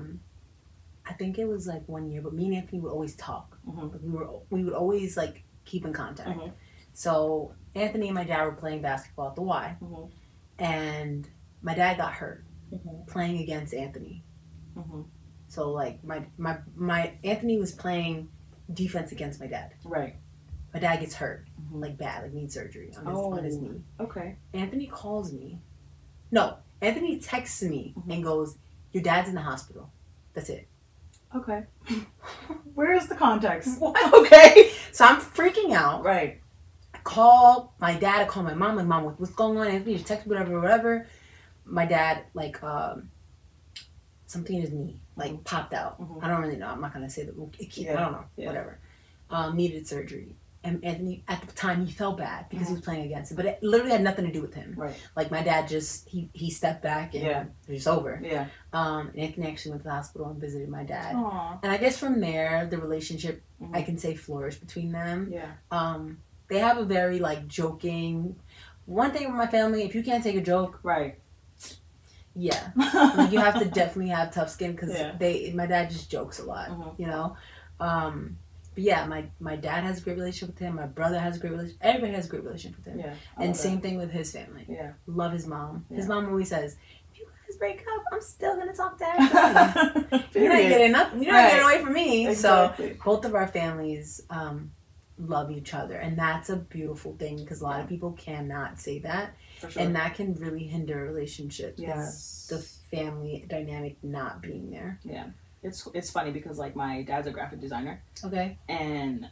I think it was like 1 year, but me and Anthony would always talk. Like, we would always like keep in contact. So Anthony and my dad were playing basketball at the Y, and my dad got hurt playing against Anthony. So, like, my Anthony was playing defense against my dad. Right. My dad gets hurt, like, bad, like, needs surgery on his knee. Okay. Anthony calls me. No, Anthony texts me and goes, your dad's in the hospital. That's it. Okay. Where is the context? What? Okay. So I'm freaking out. Right. I call my dad, I call my mom. My mom, what's going on? Anthony just text me, whatever. My dad, like, something in his knee, like, popped out. I don't really know. I'm not going to say that. I don't know. Yeah. Whatever. Needed surgery. And Anthony, at the time, he felt bad because he was playing against it. But it literally had nothing to do with him. Right. Like, my dad just, he stepped back and it was just over. Yeah. Anthony actually went to the hospital and visited my dad. Aww. And I guess from there, the relationship, I can say, flourished between them. Yeah. They have a very, like, joking, one thing with my family, if you can't take a joke, right. Yeah, like you have to definitely have tough skin because my dad just jokes a lot, you know. But yeah, my dad has a great relationship with him. My brother has a great relationship. Everybody has a great relationship with him. Yeah, and same thing with his family. Yeah, love his mom. Yeah. His mom always says, "If you guys break up, I'm still gonna talk to everybody. You're not getting up. You're not getting away from me." Exactly. So both of our families love each other, and that's a beautiful thing because a lot of people cannot say that. For sure. And that can really hinder a relationship. Yes. The family dynamic not being there. Yeah. It's funny because like my dad's a graphic designer. Okay. And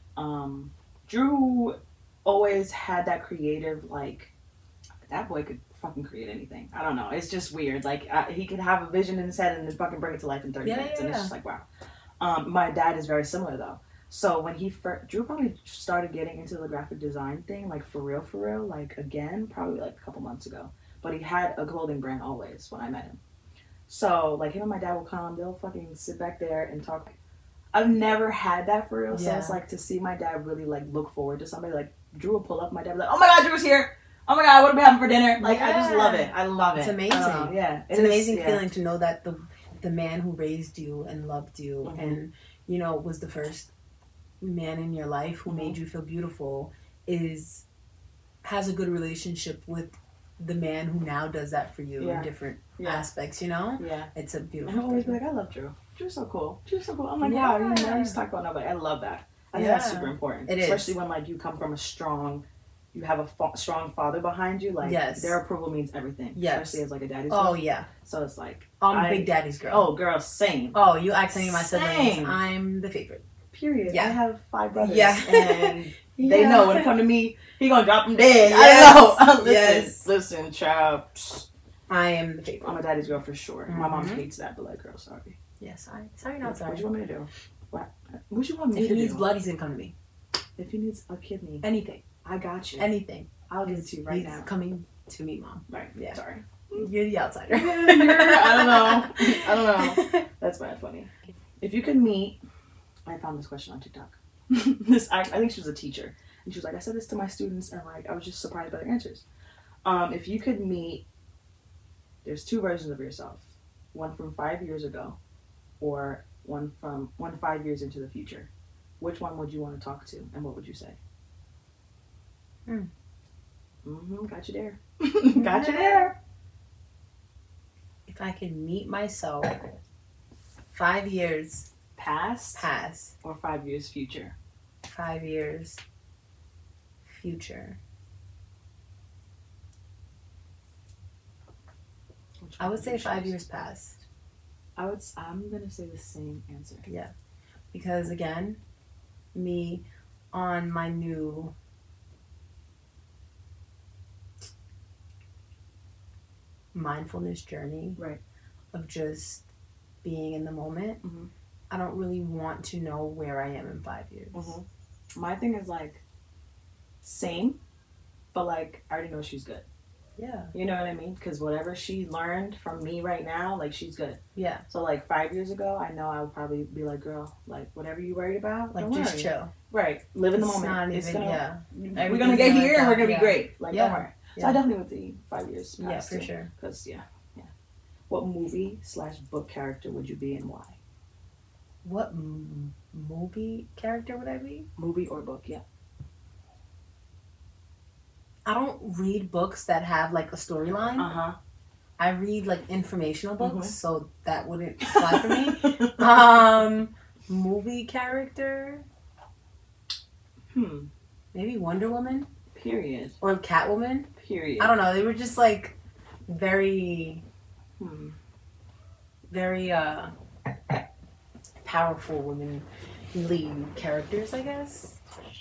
Drew always had that creative, like, that boy could fucking create anything. I don't know. It's just weird. Like he could have a vision in his head and then fucking bring it to life in 30 minutes. And it's just like, wow. My dad is very similar though. So when Drew probably started getting into the graphic design thing, like for real, like again, probably like a couple months ago. But he had a clothing brand always when I met him. So like him and my dad will come, they'll fucking sit back there and talk. I've never had that for real. So it's like to see my dad really like look forward to somebody. Like Drew will pull up, my dad will be like, "Oh my God, Drew's here! Oh my God, what are we having for dinner?" Like I just love it. I love it. It's amazing. It's an amazing feeling to know that the man who raised you and loved you and you know was the first man in your life who made you feel beautiful has a good relationship with the man who now does that for you in different aspects, you know? Yeah. It's a beautiful thing. I always be like, I love Drew. Drew's so cool. Drew's so cool. I'm like, wow, you never used to talk about nobody. I love that. I think that's super important. It especially when like you come from you have a strong father behind you. Like their approval means everything. Yes. Especially as like a daddy's girl. Oh yeah. So it's like I'm a big daddy's girl. Oh girl, same. Oh, you act any of my siblings. I'm the favorite. Period. Yeah. I have 5 brothers. Yeah. And they know when it come to me, he gonna drop them dead. Yes. I know. Listen, child. I am the favorite. I'm a daddy's girl for sure. My mom hates that, but like, girl, sorry. Yeah, sorry. Sorry, not sorry. What you want me to do? What you want me to do? If he needs blood, he's gonna come to me. If he needs a kidney. Anything. I got you. Anything. I'll give it to you right now. He's coming to me, Mom. Right. Yeah. Sorry. You're the outsider. I don't know. That's bad funny. If you could meet... I found this question on TikTok. I think she was a teacher. And she was like, I said this to my students and like I was just surprised by their answers. If you could meet, there's 2 versions of yourself. One from 5 years ago or one 5 years into the future. Which one would you want to talk to and what would you say? Got you there. Got you there. If I could meet myself 5 years past or 5 years future? 5 years future. I would say 5 years past. I'm gonna say the same answer. Yeah. Because again, me on my new mindfulness journey of just being in the moment. I don't really want to know where I am in 5 years. My thing is like same, but like I already know she's good. Yeah. You know what I mean? Because whatever she learned from me right now, like she's good. Yeah. So like 5 years ago, I know I would probably be like, girl, like whatever you worried about, like just chill. Right. Live in the moment. It's gonna, we're gonna get here and we're gonna be great. Like don't worry. So I definitely would be 5 years past. Yeah, for sure. Because yeah. What movie/book character would you be and why? What movie character would I be? Movie or book, yeah. I don't read books that have like a storyline. I read like informational books, so that wouldn't fly for me. Movie character? Maybe Wonder Woman? Period. Or Catwoman? Period. I don't know. They were just like very powerful women lead characters, I guess.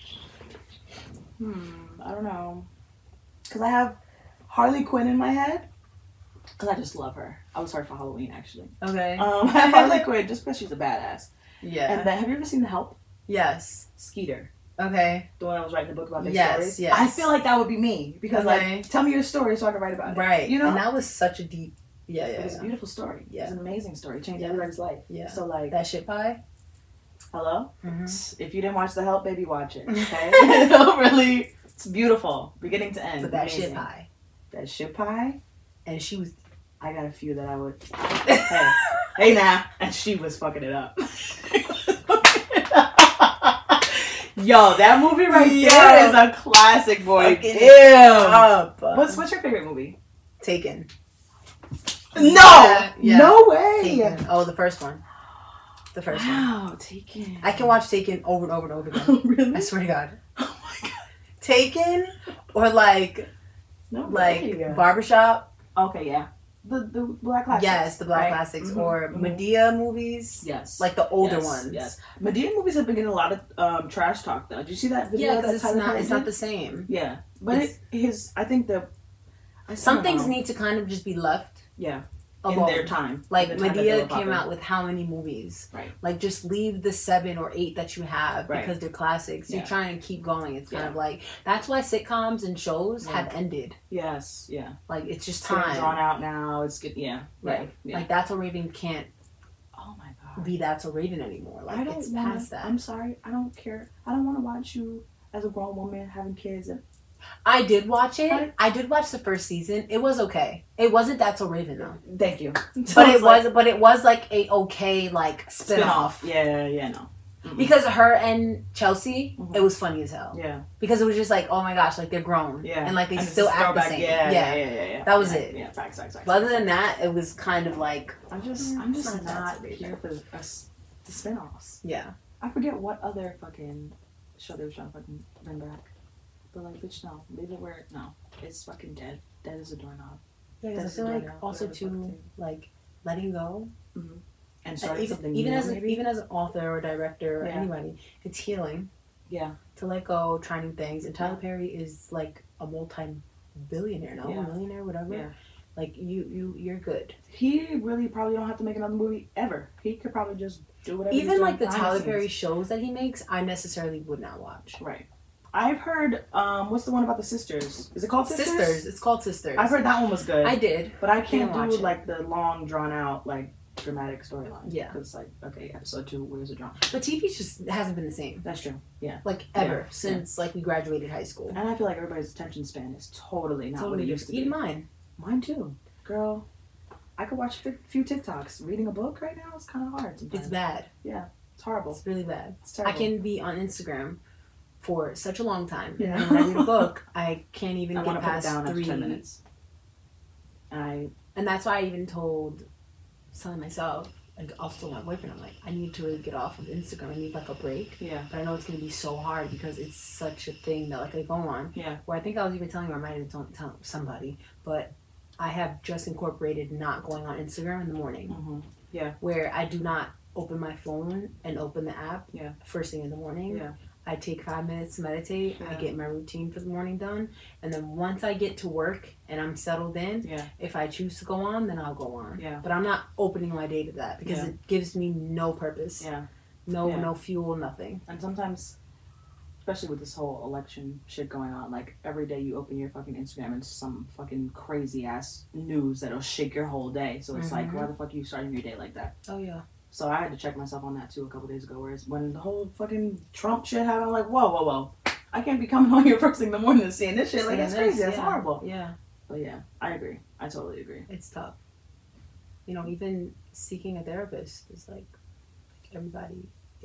I don't know. Because I have Harley Quinn in my head. Because I just love her. I was her for Halloween, actually. Okay. I have Harley Quinn just because she's a badass. Yeah. And then, have you ever seen The Help? Yes. Skeeter. Okay. The one I was writing a book about their stories. Yes. I feel like that would be me. Because, like, tell me your story so I can write about it. Right. You know? And that was such a deep... It was a beautiful story. Yeah. It was an amazing story. It changed everybody's life. Yeah. So, like... That shit pie? Hello? If you didn't watch The Help, baby, watch it. Okay? It'll really It's beautiful, beginning to end. But that shit pie. That shit pie? And she was... I got a few that I would... hey now. And she was fucking it up. Yo, that movie there is a classic, boy. Damn. What's your favorite movie? Taken. No! Yeah. No way! Taken. Oh, the first one. The first one. Wow, Taken. I can watch Taken over and over and over again. Really? I swear to God. Oh my God. Taken or Barbershop. Okay, yeah. The Black Classics. Yes, the Black Classics. Mm-hmm. Or Madea movies. Yes. Like the older ones. Yes. Madea movies have been getting a lot of trash talk though. Did you see that video? Yeah, because it's not the same. Yeah. But some things need to kind of just be left. Yeah. In their time. Like Madea came out with how many movies? Right. Like just leave the 7 or 8 that you have because they're classics. You're trying to keep going. It's kind of like that's why sitcoms and shows have ended. Yes. Yeah. Like it's just time. Drawn out now. It's good. Yeah. Right. Yeah. Like That's So Raven can't. Oh my God. Be That's So Raven anymore. Like it's past that. I'm sorry. I don't care. I don't want to watch you as a grown woman having kids and. I did watch it. I did watch the first season. It was okay. It wasn't That's So Raven though. Thank you. But it was like a okay like spin-off. Yeah, no. Mm-hmm. Because her and Chelsea, it was funny as hell. Yeah. Because it was just like, oh my gosh, like they're grown. Yeah. And like they still act the same. Yeah. That was it. Yeah, facts. But other than that, it was kind of like I'm just not here for the spin-offs. Yeah. I forget what other fucking show they were trying to fucking bring back. But like, bitch, no. Leave it where it's fucking dead. Dead as a doorknob. Yeah, because I feel like also too, like, letting go. Mm-hmm. And starting something even new, even as an author or director or anybody, it's healing. Yeah. To let go, try new things. And Tyler Perry is like a multi-billionaire, millionaire, whatever. Yeah. Like you're good. He really probably don't have to make another movie ever. He could probably just do whatever. Even like the Tyler Perry shows that he makes, I necessarily would not watch. Right. I've heard, what's the one about the sisters? Is it called Sisters? Sisters. It's called Sisters. I've heard that one was good. I did. But I can't do, like, the long, drawn-out, like, dramatic storyline. Yeah. Because, like, okay, episode 2, where's the drama? But TV just hasn't been the same. That's true. Yeah. Like, ever. Since, like, we graduated high school. And I feel like everybody's attention span is totally not what it used to be. Even mine. Mine, too. Girl, I could watch a few TikToks. Reading a book right now is kind of hard sometimes. It's bad. Yeah. It's horrible. It's really bad. It's terrible. I can be on Instagram for such a long time. Yeah. And when I read a book, I can't even get past 3 after 10 minutes. And that's why I even told myself, and also my boyfriend, I'm like, I need to really get off of Instagram. I need like a break. Yeah. But I know it's going to be so hard because it's such a thing that like I go on. Yeah. Where I think I was even telling you, I might have told somebody, but I have just incorporated not going on Instagram in the morning. Mm-hmm. Yeah. Where I do not open my phone and open the app. Yeah. First thing in the morning. Yeah. I take 5 minutes to meditate. Yeah. I get my routine for the morning done. And then once I get to work and I'm settled in, if I choose to go on, then I'll go on. Yeah. But I'm not opening my day to that because it gives me no purpose. Yeah. No fuel, nothing. And sometimes, especially with this whole election shit going on, like every day you open your fucking Instagram and some fucking crazy ass news that'll shake your whole day. So it's like, why the fuck are you starting your day like that? Oh, yeah. So I had to check myself on that too a couple days ago. Whereas when the whole fucking Trump shit happened, I'm like, whoa. I can't be coming on here first thing in the morning and seeing this shit. Like, that's crazy. That's horrible. Yeah. But yeah, I agree. I totally agree. It's tough. You know, even seeking a therapist is like everybody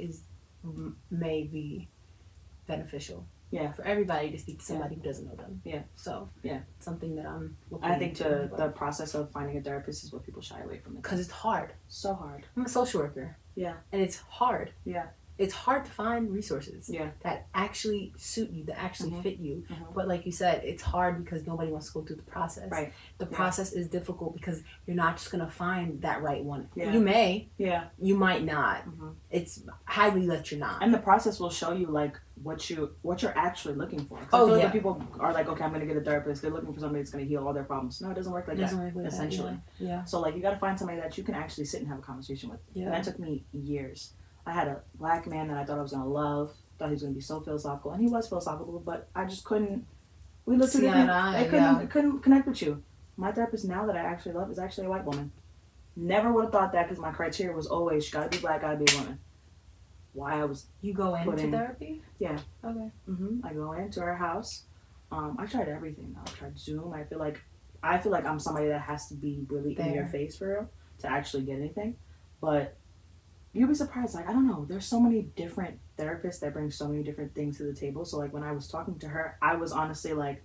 may be beneficial. Yeah. For everybody to speak to somebody who doesn't know them. Yeah. So, something that I'm looking I think the process of finding a therapist is what people shy away from. Because it's hard. So hard. I'm a social worker. Yeah. And it's hard. Yeah. It's hard to find resources that actually suit you, that actually fit you. Mm-hmm. But like you said, it's hard because nobody wants to go through the process. Right. The process is difficult because you're not just going to find that right one. Yeah. You may. Yeah. You might not. Mm-hmm. It's highly that you're not. And the process will show you like what you're actually looking for. I feel like when people are like, okay, I'm going to get a therapist, they're looking for somebody that's going to heal all their problems. No, it doesn't work like that. Essentially. Yeah. So like you got to find somebody that you can actually sit and have a conversation with. Yeah. And that took me years. I had a black man that I thought I was going to love, thought he was going to be so philosophical, and he was philosophical, but I just couldn't, we looked at different, I couldn't connect with you. My therapist now that I actually love is actually a white woman. Never would have thought that because my criteria was always, gotta be black, gotta be a woman. Why I was You go into therapy? Yeah. Okay. I go into our house. I tried everything though. I tried Zoom. I feel like I'm somebody that has to be really in your face for real to actually get anything. But you'll be surprised. Like, I don't know. There's so many different therapists that bring so many different things to the table. So like when I was talking to her, I was honestly like,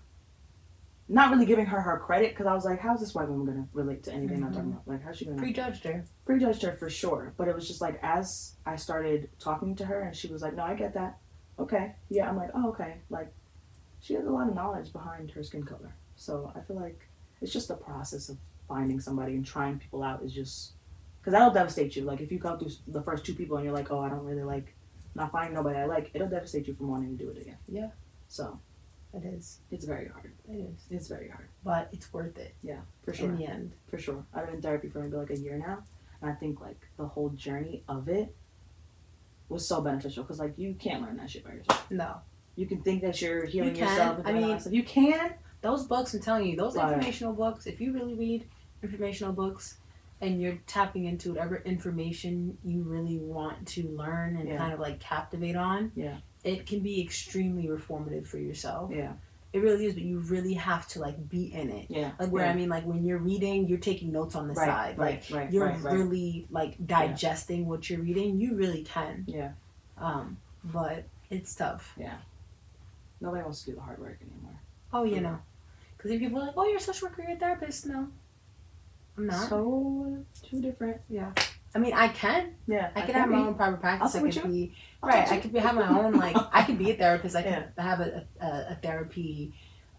not really giving her credit because I was like, how's this white woman gonna relate to anything I'm talking about? Like, how's she gonna prejudged her for sure. But it was just like as I started talking to her and she was like, no, I get that. Okay, yeah. I'm like, oh, okay. Like, she has a lot of knowledge behind her skin color. So I feel like it's just the process of finding somebody and trying people out is just because that'll devastate you. Like if you come through the first 2 people and you're like, oh, I don't really like, not finding nobody I like, it'll devastate you from wanting to do it again. Yeah. So. It is. It's very hard. It is. It's very hard. But it's worth it. Yeah, for sure. In the end. For sure. I've been in therapy for maybe like a year now. And I think like the whole journey of it was so beneficial. Because like you can't learn that shit by yourself. No. You can think that you're healing yourself. And all that stuff. You can. Those books, I'm telling you, those informational books, if you really read informational books and you're tapping into whatever information you really want to learn and kind of like captivate on, it can be extremely reformative for yourself. Yeah. It really is, but you really have to like be in it. Yeah. Like where I mean, like when you're reading, you're taking notes on the side. Like you're really like digesting what you're reading. You really can. Yeah. But it's tough. Yeah. Nobody wants to do the hard work anymore. Oh, you know. Because if people are like, oh, you're a social worker, you're a therapist. No. I'm not. So, too different. Yeah. I mean, I can. Yeah. I could have my own private practice. I could be I could have my own like I could be a therapist. I could have a therapy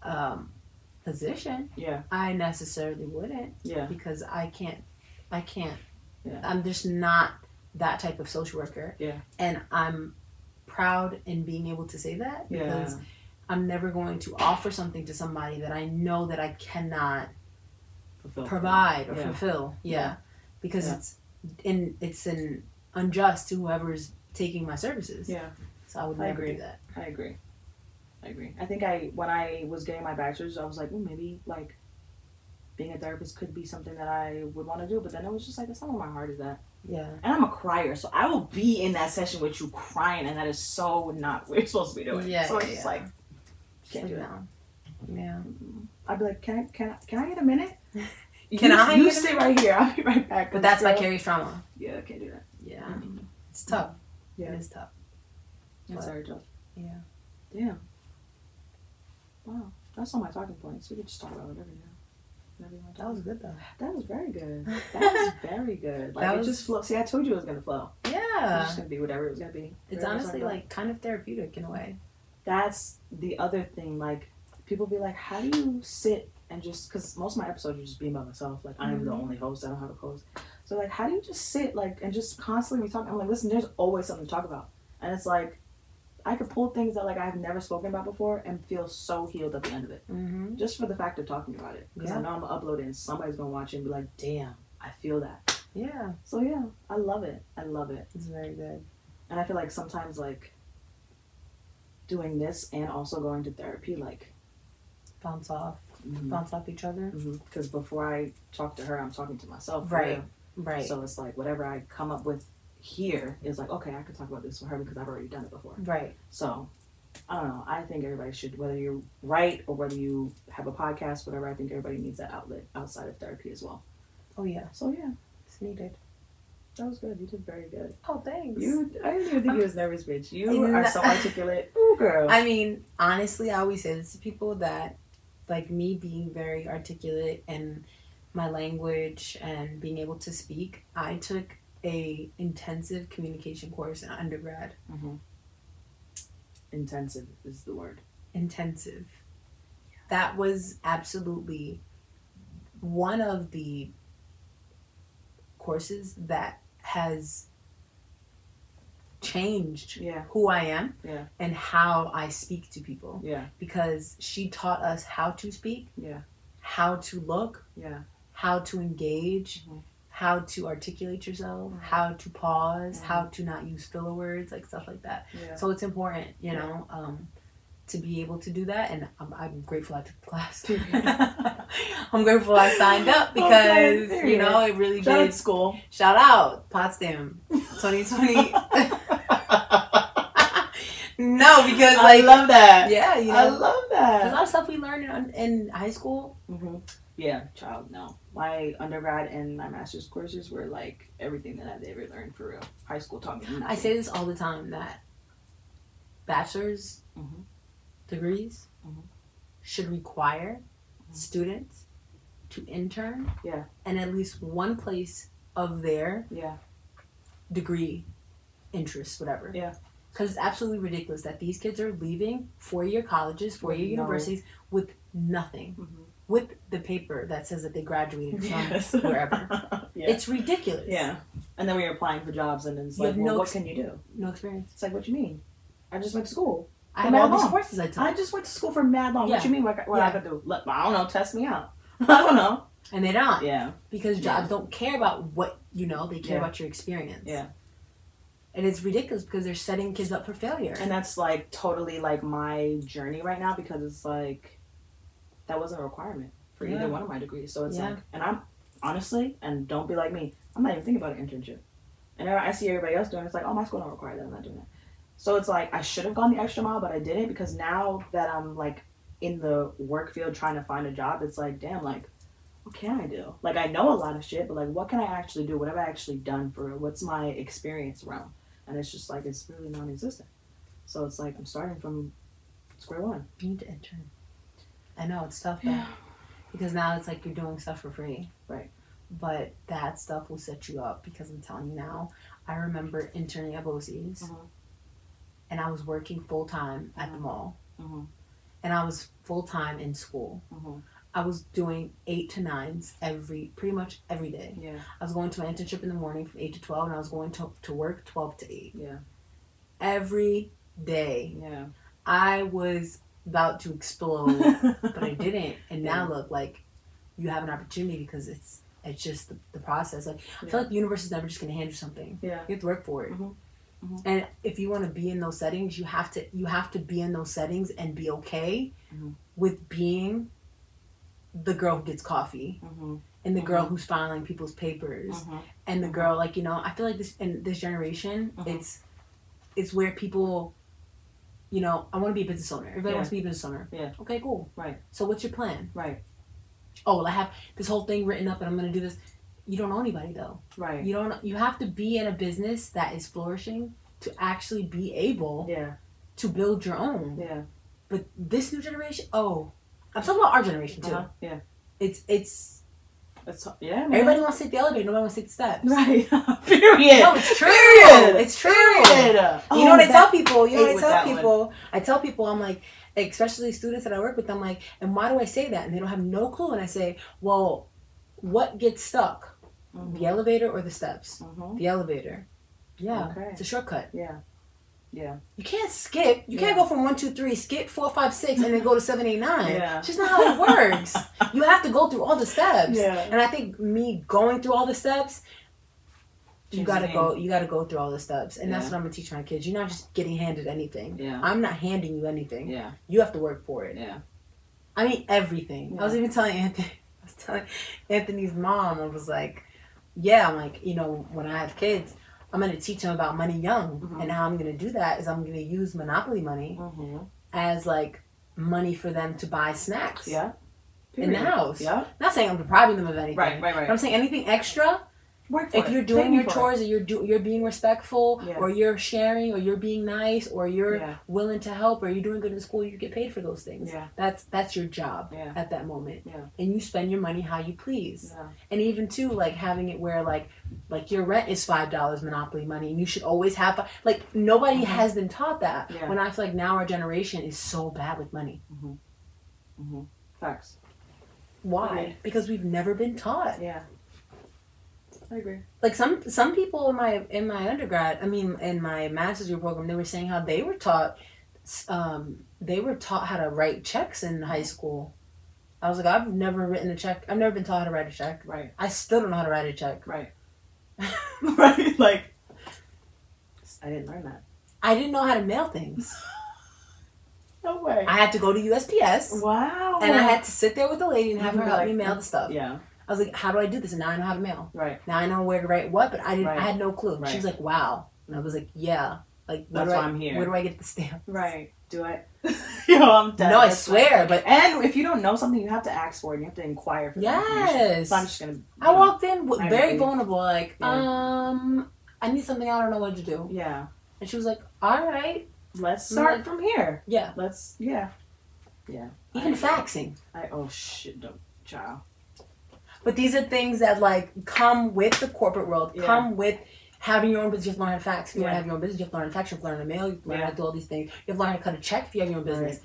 position. Yeah. I necessarily wouldn't. Yeah. Because I can't. Yeah. I'm just not that type of social worker. Yeah. And I'm proud in being able to say that because I'm never going to offer something to somebody that I know that I cannot provide or fulfill. Yeah. Because it's an unjust to whoever's taking my services. Yeah. So I would never do that. I agree. I think when I was getting my bachelor's, I was like, maybe like being a therapist could be something that I would want to do. But then it was just like, that's not where my heart is at. Yeah. And I'm a crier, so I will be in that session with you crying, and that is so not what you're supposed to be doing. Yeah. So it's just like, can't do that. Yeah. I'd be like, can I get a minute? You sit right here. I'll be right back. But that's vicarious trauma. Yeah, I can't do that. Yeah. Mm-hmm. It's tough. Yeah. It is tough. It's very tough. Yeah. Damn. Wow. That's all my talking points. We could just talk about whatever now. That was good though. That was very good. That was very good. Like it just flowed. See, I told you it was gonna flow. Yeah. It's just gonna be whatever it was gonna be. It's honestly like kind of therapeutic in a way. That's the other thing. Like people be like, how do you sit and just, because most of my episodes are just being by myself. Like I am the only host. I don't have a co-host. So like, how do you just sit like and just constantly be talking? I'm like, listen, there's always something to talk about, and it's like I could pull things that like I've never spoken about before and feel so healed at the end of it. Mm-hmm. Just for the fact of talking about it. Because I know I'm going to upload it and somebody's going to watch it and be like, damn, I feel that. Yeah. So yeah, I love it. It's very good. And I feel like sometimes like doing this and also going to therapy like bounce off each other. Because before I talk to her, I'm talking to myself. Right. So it's like whatever I come up with here is like, okay, I could talk about this with her because I've already done it before. Right. So, I don't know. I think everybody should, whether you write or whether you have a podcast, whatever, I think everybody needs that outlet outside of therapy as well. Oh, yeah. So, yeah. It's needed. That was good. You did very good. Oh, thanks. I didn't even think you was nervous, bitch. You are so articulate. Ooh, girl. I mean, honestly, I always say this to people that, like me being very articulate and my language and being able to speak, I took a intensive communication course in undergrad. Mm-hmm. Intensive is the word. Intensive. Yeah. That was absolutely one of the courses that has changed who I am and how I speak to people. Yeah. Because she taught us how to speak, how to look, how to engage, how to articulate yourself, how to pause, how to not use filler words, like stuff like that. Yeah. So it's important, you know, to be able to do that. And I'm grateful I took the class. I'm grateful I signed up because, you know, it really Shout did. Out school. Shout out, Potsdam, 2020. No, because I love that. Yeah, you know, I love that. There's a lot of stuff we learned in high school. Mm-hmm. Yeah, child. No, my undergrad and my master's courses were like everything that I've ever learned for real. High school taught me nothing. I say this all the time that bachelor's degrees should require students to intern. Yeah. And at least one place of their degree, interest, whatever. Yeah. Because it's absolutely ridiculous that these kids are leaving four-year colleges, four-year universities with nothing. With the paper that says that they graduated from wherever. It's ridiculous. Yeah. And then when you're applying for jobs and it's like, well, what can you do? No experience. It's like, what you mean? I just went to school. I have all these courses I took. I just went to school for mad long. What you mean? What I could do? Look, I don't know. Test me out. I don't know. And they don't. Yeah. Because jobs don't care about what you know. They care about your experience. Yeah. And it's ridiculous because they're setting kids up for failure. And that's like totally like my journey right now because it's like that wasn't a requirement for either one of my degrees. So it's like, and I'm honestly, and don't be like me, I'm not even thinking about an internship. And I see everybody else doing it, it's like, oh, my school don't require that. I'm not doing that. So it's like I should have gone the extra mile, but I didn't because now that I'm like in the work field trying to find a job, it's like, damn, like, what can I do? Like, I know a lot of shit, but like, what can I actually do? What have I actually done for it? What's my experience realm? And it's just like, it's really non-existent. So it's like, I'm starting from square one. You need to intern. I know, it's tough though. Because now it's like you're doing stuff for free. Right. But that stuff will set you up because I'm telling you now, I remember interning at BOCES and I was working full-time at the mall. And I was full-time in school. I was doing 8 to 9s pretty much every day. Yeah. I was going to my internship in the morning from 8 to 12 and I was going to work 12 to 8. Yeah. Every day. Yeah. I was about to explode, but I didn't. And now look, like, you have an opportunity because it's just the process. Like, I feel like the universe is never just going to hand you something. Yeah. You have to work for it. And if you want to be in those settings, you have to be in those settings and be okay with being the girl who gets coffee and the girl who's filing people's papers and the girl, like, you know, I feel like this generation, it's where people, you know, I want to be a business owner. Everybody wants to be a business owner. Yeah. Okay, cool. Right. So what's your plan? Right. Oh, well, I have this whole thing written up and I'm going to do this. You don't know anybody though. Right. You have to be in a business that is flourishing to actually be able to build your own. Yeah. But this new generation, I'm talking about our generation too. Yeah. It's man. Everybody wants to take the elevator, nobody wants to take the steps. Right. Period. No, it's true. Period. It's true. Period. You know what I tell people? I tell people, I'm like, especially students that I work with, I'm like, and why do I say that? And they don't have no clue. And I say, well, what gets stuck? The elevator or the steps? The elevator. Yeah. Okay. It's a shortcut. Yeah. Yeah. You can't skip. You can't go from 1, 2, 3, skip 4, 5, 6, and then go to 7, 8, 9. Yeah. It's just not how it works. You have to go through all the steps. Yeah. And I think me going through all the steps, you gotta go through all the steps. And that's what I'm gonna teach my kids. You're not just getting handed anything. Yeah. I'm not handing you anything. Yeah. You have to work for it. Yeah. I mean everything. Yeah. I was even telling Anthony's mom, I was like, yeah, I'm like, you know, when I have kids, I'm going to teach them about money young. And how I'm going to do that is I'm going to use Monopoly money as, like, money for them to buy snacks in the house. Yeah. Not saying I'm depriving them of anything. Right. But I'm saying anything extra, if you're doing your chores or you're being respectful or you're sharing or you're being nice or you're willing to help or you're doing good in school, you get paid for those things. Yeah. That's your job at that moment. Yeah. And you spend your money how you please. Yeah. And even too, like having it where like your rent is $5 Monopoly money and you should always have like nobody has been taught that. Yeah. When I feel like now our generation is so bad with money. Facts. Why? Right. Because we've never been taught. Yeah. I agree. Like some people in my undergrad, I mean in my master's degree program, they were saying how they were taught how to write checks in high school. I was like, I've never written a check. I've never been taught how to write a check. Right. I still don't know how to write a check. Right. Right. Like I didn't learn that. I didn't know how to mail things. No way. I had to go to USPS. Wow. And I had to sit there with the lady and have her help me mail the stuff. Yeah. I was like, how do I do this? And now I know how to mail. Right. Now I know where to write what, but I had no clue. Right. She was like, wow. And I was like, yeah. Like, that's why I'm here. Where do I get the stamp? Right. Do I? Yo, I'm dead. No, I swear. But and if you don't know something, you have to ask for it. You have to inquire for yes. So I'm just gonna. I walked in very vulnerable. Like, I need something. I don't know what to do. Yeah. And she was like, "All right, let's start from here." Yeah. Let's. Yeah. Yeah. Even faxing. Oh shit, don't, child. But these are things that like come with the corporate world. Come with having your own business. You have to learn how to fax. If you want to have your own business, you have to learn how to fax. You have to learn how to mail. You have to learn how to do all these things. You have to learn how to cut a check if you have your own business.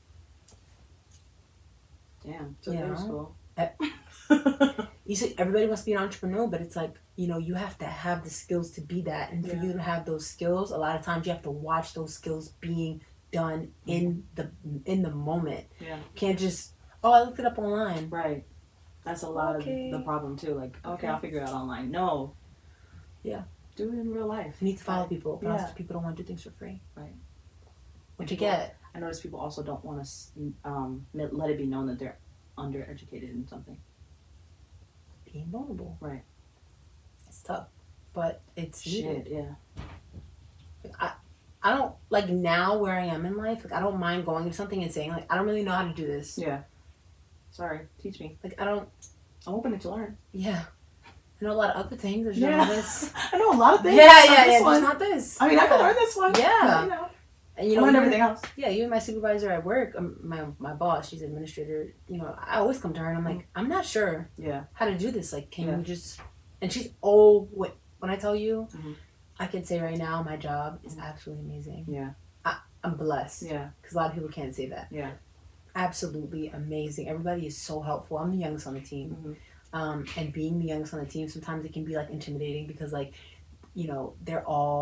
Right. Damn. So very school. You see, everybody wants to be an entrepreneur, but it's like, you know, you have to have the skills to be that. And for you to have those skills, a lot of times you have to watch those skills being done in the moment. Yeah. You can't just, I looked it up online. Right. That's a lot of the problem too. Like, okay, I'll figure it out online. No. Yeah. Do it in real life. You need to follow people. But people don't want to do things for free. Right. What you get? I notice people also don't want to let it be known that they're undereducated in something. Being vulnerable. Right. It's tough. But it's needed. Yeah. I don't, like, now where I am in life, like, I don't mind going to something and saying, like, I don't really know how to do this. Yeah. Sorry. Teach me. Like, I'm open to learn. Yeah. I know a lot of other things. There's none of this. I know a lot of things. Yeah. Just not this. I mean, I can learn this one. Yeah. You know. And you know, learn everything else. Yeah, even my supervisor at work, my boss, she's an administrator. You know, I always come to her and I'm like, I'm not sure. How to do this? Like, can you just? And she's when I tell you, I can say right now, my job is absolutely amazing. Yeah. I'm blessed. Yeah. Because a lot of people can't say that. Yeah. Absolutely amazing. Everybody is so helpful. I'm the youngest on the team. And being the youngest on the team, sometimes it can be like intimidating because, like, you know, they're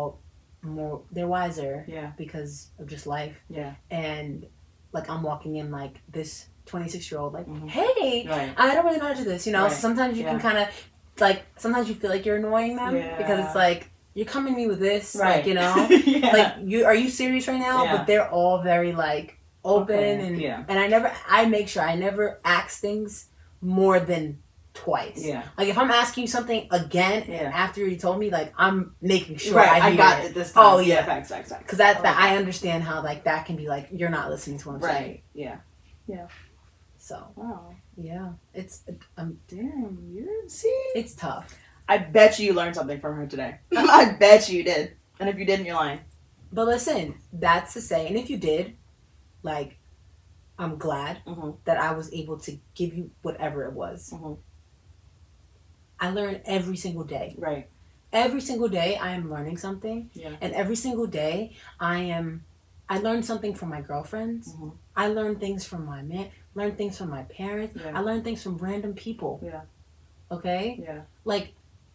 wiser because of just life. Yeah. And like, I'm walking in like this 26-year-old, like, hey, I don't really know how to do this, you know? So sometimes you can kind of, like, sometimes you feel like you're annoying them because it's like, you're coming to me with this, like, you know? Like, are you serious right now? But they're all very, like, open and I make sure I never ask things more than twice. Yeah. Like, if I'm asking you something again and after you told me, like, I'm making sure I got it this time. Oh yeah. Facts. Because that I understand how, like, that can be like, you're not listening to what I'm saying. Yeah. Yeah. So. Wow. Yeah. It's damn. It's tough. I bet you learned something from her today. I bet you did. And if you didn't, you're lying. But listen, that's to say, and if you did, like, I'm glad that I was able to give you whatever it was. I learn every single day. Right. Every single day I am learning something. Yeah. And every single day I learn something from my girlfriends. I learn things from my man, learn things from my parents. Yeah. I learn things from random people. Yeah. Okay? Yeah. Like,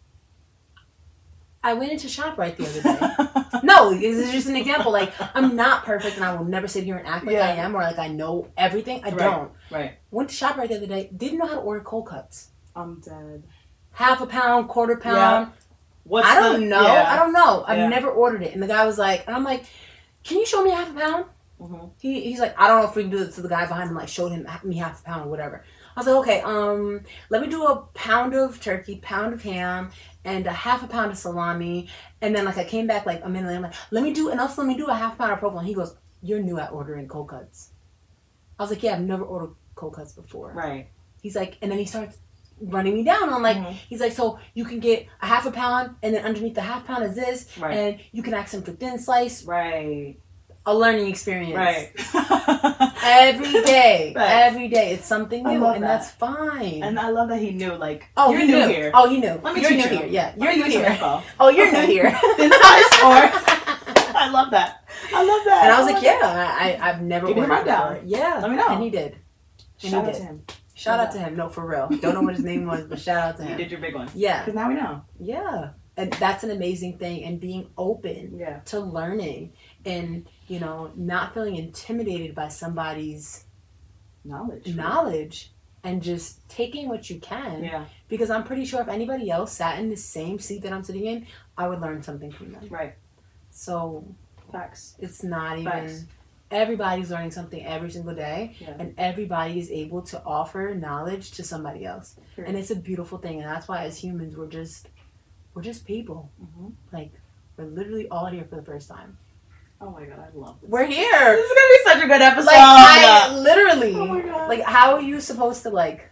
I went into ShopRite the other day. No, this is just an example. Like, I'm not perfect and I will never sit here and act like I am or like I know everything. I don't. Right. Went to ShopRite the other day. Didn't know how to order cold cuts. I'm dead. Half a pound, quarter pound. Yeah. I don't know. I don't know. I've never ordered it. And the guy was like, and I'm like, can you show me half a pound? He's like, I don't know if we can do this. So the guy behind him like showed me half a pound or whatever. I was like, okay, let me do a pound of turkey, pound of ham, and a half a pound of salami. And then like I came back like a minute later, I'm like, let me do a half pound of provolone. He goes, you're new at ordering cold cuts. I was like, yeah, I've never ordered cold cuts before. Right. He's like, and then he starts running me down on like, he's like, so you can get a half a pound and then underneath the half pound is this. Right. And you can ask him for thin slice. Right. A learning experience. Right. Every day. Right. Every day. It's something new. And that's fine. And I love that he knew, like, you're new here. Oh, he knew. Let me you're teach new you. Here. Yeah. You're new here. Oh, you're new here. Thin slice or... I love that. And I was like, I've never ordered before. Yeah. Let me know. And he did. Shout out to him. Shout out to him. No, for real. Don't know what his name was, but shout out to him. You did your big one. Yeah. Because now we know. Yeah. And that's an amazing thing. And being open to learning and, you know, not feeling intimidated by somebody's knowledge and just taking what you can. Yeah. Because I'm pretty sure if anybody else sat in the same seat that I'm sitting in, I would learn something from them. Right. So. Facts. It's not even... Everybody's learning something every single day, and everybody is able to offer knowledge to somebody else. Sure. And it's a beautiful thing, and that's why as humans we're just people. Like, we're literally all here for the first time. Oh my god, I love this. We're here. This is gonna be such a good episode. Like, literally. Oh my god. Like, how are you supposed to, like...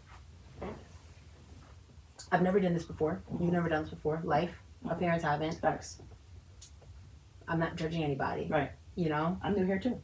I've never done this before. You've never done this before. Life. My parents haven't. Facts. I'm not judging anybody. Right. You know? I'm new here too.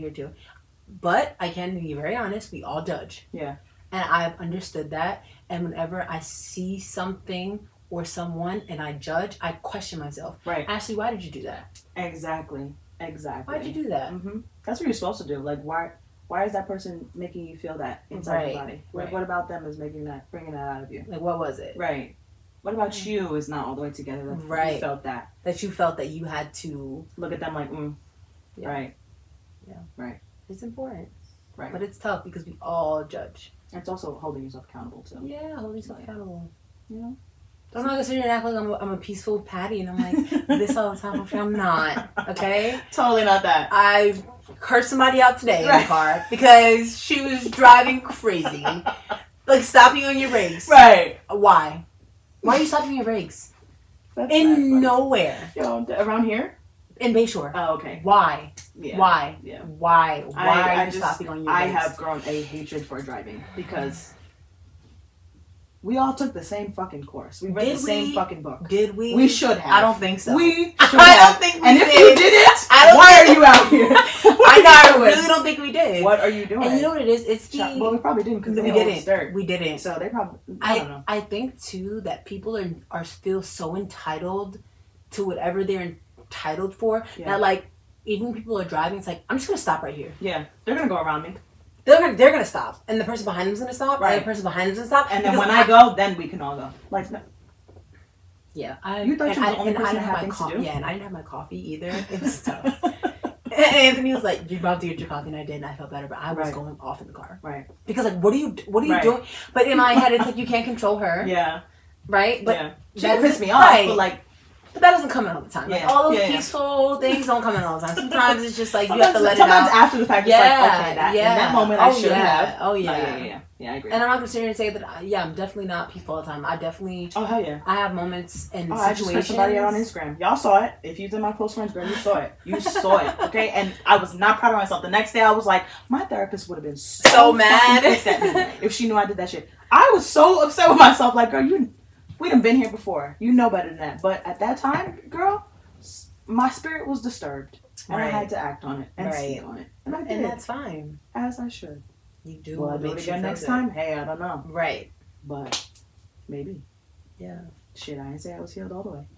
But I can be very honest. We all judge. Yeah. And I've understood that. And whenever I see something or someone and I judge, I question myself. Right. Ashley, why did you do that? Exactly. Why'd you do that? Mm-hmm. That's what you're supposed to do. Like, why is that person making you feel that inside your body? Right. What about them is bringing that out of you? Like, what was it? Right. What about you is not all the way together that you felt that? That you felt that you had to... Look at them like, yeah. Right. Yeah. Right. It's important. Right. But it's tough because we all judge. It's also holding yourself accountable too. Yeah, holding yourself accountable. You know? I'm not gonna sit here and act like I'm a peaceful Patty and I'm like this all the time. I'm not. Okay? Totally not that. I cursed somebody out today in the car because she was driving crazy. Like stopping on your brakes. Right. Why? Why are you stopping your brakes? That's in nowhere. Yo, around here? In Bayshore. Oh, okay. Why? Yeah. Why? Yeah. Why are you stopping on your brakes? I have grown a hatred for driving because we all took the same fucking course. We read the same fucking book. Did we? We should have. I don't think so. We should I have. don't think we and did. if you didn't, why are you out here? I really don't think we did. What are you doing? And you know what it is? It's the... Well, we probably didn't because we didn't. So they probably... I don't know. I think, too, that people are feel so entitled to whatever they're entitled for that, like, even when people are driving, it's like, I'm just going to stop right here. Yeah. They're going to go around me. They're gonna stop, and the person behind them's gonna stop, right. And the person behind them's gonna stop, and then when I go, then we can all go. Like, no. Yeah, you thought you were the only person that had things to do? Yeah, and I didn't have my coffee either. It was tough. And Anthony was like, "You're about to get your coffee," and I did, and I felt better, but I was going off in the car, right? Because like, what are you doing? But in my head, it's like you can't control her, yeah, right? But she pissed me off, but like. But that doesn't come in all the time. Yeah. Like, all those peaceful things don't come in all the time. Sometimes it's just like you have to let it out. Sometimes after the fact, it's like, okay, in that moment I should have. Oh, yeah. Yeah, I agree. And I'm not going to sit here and say that, I'm definitely not peaceful all the time. I definitely... Oh, hell yeah. I have moments and situations... I just heard somebody out on Instagram. Y'all saw it. If you did my close friends, girl, you saw it. You saw it, okay? And I was not proud of myself. The next day, I was like, my therapist would have been so mad pissed at me if she knew I did that shit. I was so upset with myself. Like, girl, we done been here before. You know better than that. But at that time, girl, my spirit was disturbed. And I had to act on it and speak on it. And I did. And that's fine. As I should. You do. Will I do it again next time? Hey, I don't know. Right. But maybe. Yeah. Shit, I didn't say I was healed all the way.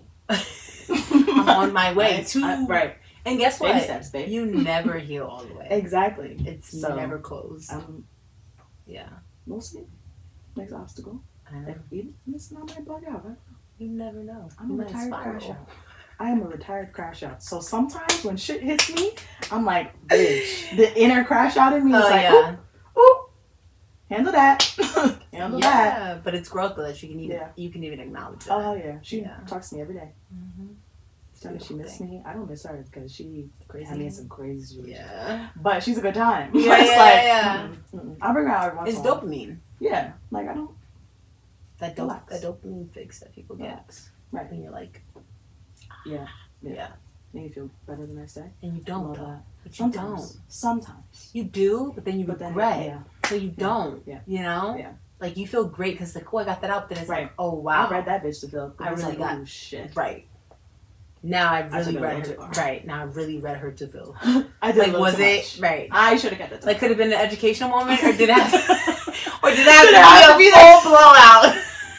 I'm on my way to... right. And guess what? Baby steps, babe. You never heal all the way. Exactly. It's never closed. Yeah. We'll see. Next obstacle. It's not my bug out. You never know. I'm a retired crash out. I am a retired crash out. So sometimes when shit hits me, I'm like, bitch. The inner crash out in me is like, ooh, handle that. handle that. Yeah, but it's growth though that you can even acknowledge that. Oh yeah. She talks to me every day. Mm-hmm. She misses me. I don't miss her because she had me in some crazy situations. Yeah. But she's a good time. Yeah, I bring her out every once in a while. It's dopamine. Yeah. Like I don't. That dopamine fix that people get. Right. When you're like, yeah. And you feel better the next day. And you don't though. But you Sometimes. Sometimes. You do, but then you regret. So you don't. Yeah. You know? Yeah. Like you feel great because like, oh, I got that out. Then it's like, oh wow. I read that bitch to feel. I really got. Oh shit. Right. Now I really read her. Right. Now I really read her to feel. I did. Like was it right? I should have kept it. Like could have been an educational moment, or did it have to be a full blowout?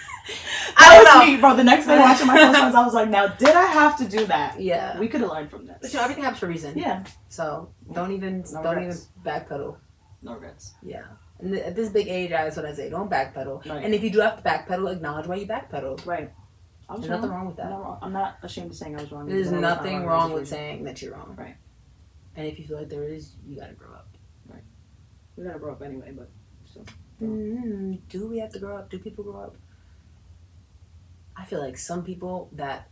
I don't know. Me, bro. The next day watching my close friends, I was like, now did I have to do that? Yeah. We could have learned from this. But everything happens for a reason. Yeah. So don't even backpedal. No regrets. Yeah. And at this big age, that's what I say. Don't backpedal. Right. And if you do have to backpedal, acknowledge why you backpedaled. Right. There's nothing wrong with that. I'm not ashamed of saying I was wrong. There's nothing wrong with saying that you're wrong. Right. And if you feel like there is, you gotta grow up. Right. We gotta grow up anyway, but still. Do we have to grow up? Do people grow up? I feel like some people that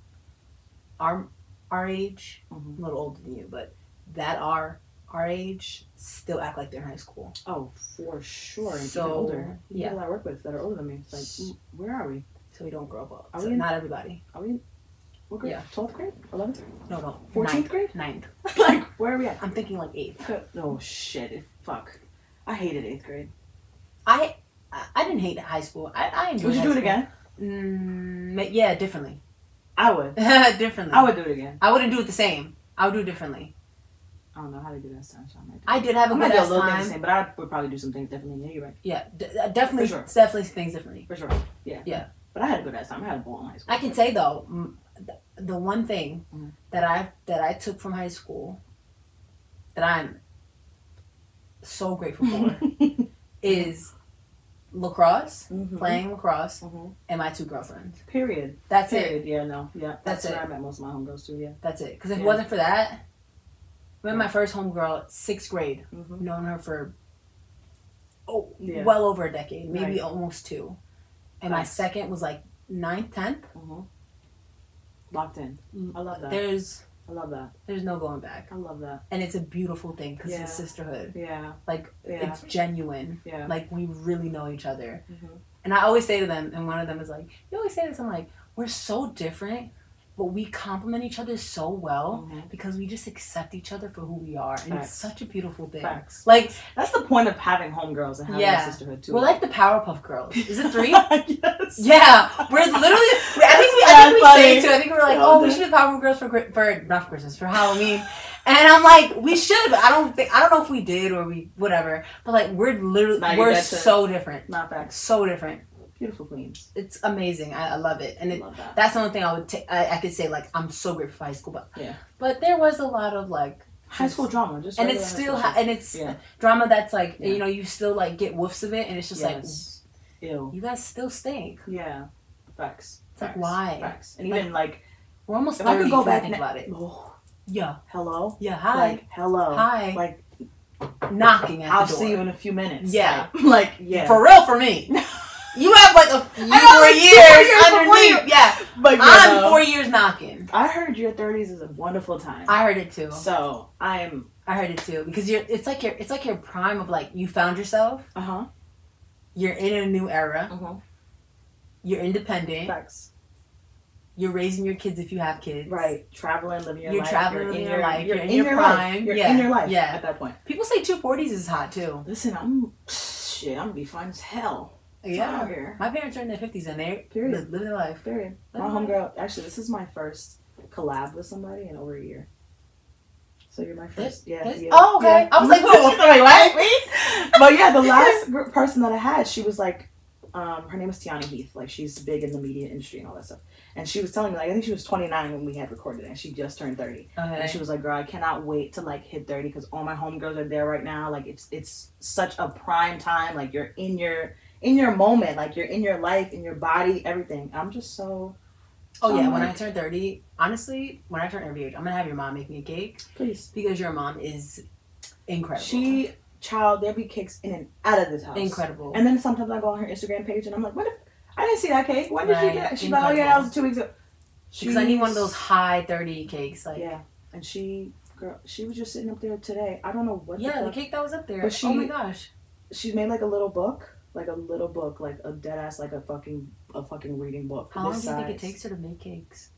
are our age, a little older than you, but that are our age still act like they're in high school. Oh, for sure. And so, even older. People I work with that are older than me. It's like, where are we? So we don't grow up. Are so we not everybody. Are we? What grade? Yeah. 12th grade? 11th? No. 14th grade? 9th. Like, where are we at? I'm thinking like 8th. Oh, shit. Fuck. I hated 8th grade. I didn't hate high school. I enjoyed. Would you do it again? Yeah, differently. I would. Differently. I would do it again. I wouldn't do it the same. I would do it differently. I don't know how to do that time, so I did have a good ass time. Things the same, but I would probably do some things differently. Yeah, you're right. Yeah, definitely. For sure. Definitely things differently. For sure. Yeah. Yeah. But I had a good ass time. I had a ball in high school. I can say though, the one thing that I took from high school that I'm so grateful for is lacrosse, playing lacrosse, and my 2 girlfriends. Period. That's Period. it. Yeah, no. Yeah. That's it. where I met most of my homegirls too, yeah. That's it. Because if it wasn't for that, I met my first homegirl 6th grade. Known her for well over a decade, maybe almost 2. And my second was like 9th, 10th. Locked in. I love that. I love that. There's no going back. I love that. And it's a beautiful thing because it's sisterhood. Yeah. Like, it's genuine. Yeah. Like, we really know each other. And I always say to them, and one of them is like, you always say this, I'm like, we're so different, but we complement each other so well because we just accept each other for who we are. And it's such a beautiful thing. Facts. Like, that's the point of having homegirls and having a sisterhood too. We're like the Powerpuff Girls. Is it 3? Yes. Yeah. We're literally, I think we say it too. I think we were like, we should be Powerpuff Girls for not for Christmas, for Halloween. And I'm like, we should, but I don't know if we did or we, whatever. But like, we're literally, we're so different. Not facts. So different. Beautiful queens. It's amazing. I love it. And that's the only thing I would I could say, like, I'm so grateful for high school. But there was a lot of, like... high school drama. Just and it's still... and it's drama that's, like, you know, you still, like, get whiffs of it. And it's just like... Ew. You guys still stink. Yeah. Facts. It's like, why? Facts. And even, like... We're almost 30 if I could go back think about it. Yeah. Hello? Yeah, hi. Like, hello. Hi. Like... knocking at the door. I'll see you in a few minutes. Yeah. Like, yeah. For real, for me. You have like a few more years underneath. Yeah. But I'm 4 years knocking. I heard your 30s is a wonderful time. I heard it too. So I heard it too. Because it's like your prime of like you found yourself. You're in a new era. You're independent. Facts. You're raising your kids if you have kids. Right. Traveling, living your life. You're traveling, living your life. You're in your prime. You're in your life at that point. People say 240s is hot too. Listen, I'm gonna be fine as hell. Yeah, my parents are in their 50s and they live their life. Period. My homegirl, actually, this is my first collab with somebody in over a year. So you're my first. Yeah. Oh, okay. Yeah. I was like, wait, what? Me? But yeah, the last person that I had, she was like, her name is Tiana Heath. Like, she's big in the media industry and all that stuff. And she was telling me, like, I think she was 29 when we had recorded it, and she just turned 30. Okay. And she was like, girl, I cannot wait to, like, hit 30 because all my homegirls are there right now. Like, it's such a prime time. Like, you're in your moment, like you're in your life, in your body, everything. I'm just so... when I turn 30, honestly, when I turn every age, I'm going to have your mom make me a cake. Please. Because your mom is incredible. There'll be cakes in and out of this house. Incredible. And then sometimes I go on her Instagram page and I'm like, what if... I didn't see that cake. When did you get it? She's like, oh yeah, that was 2 weeks ago. Because I need one of those high 30 cakes. Like. Yeah. And she was just sitting up there today. I don't know what the cake that was up there. But oh my gosh. She's made like a little book. Like a dead ass, like a fucking reading book. How long do you think it takes her to make cakes?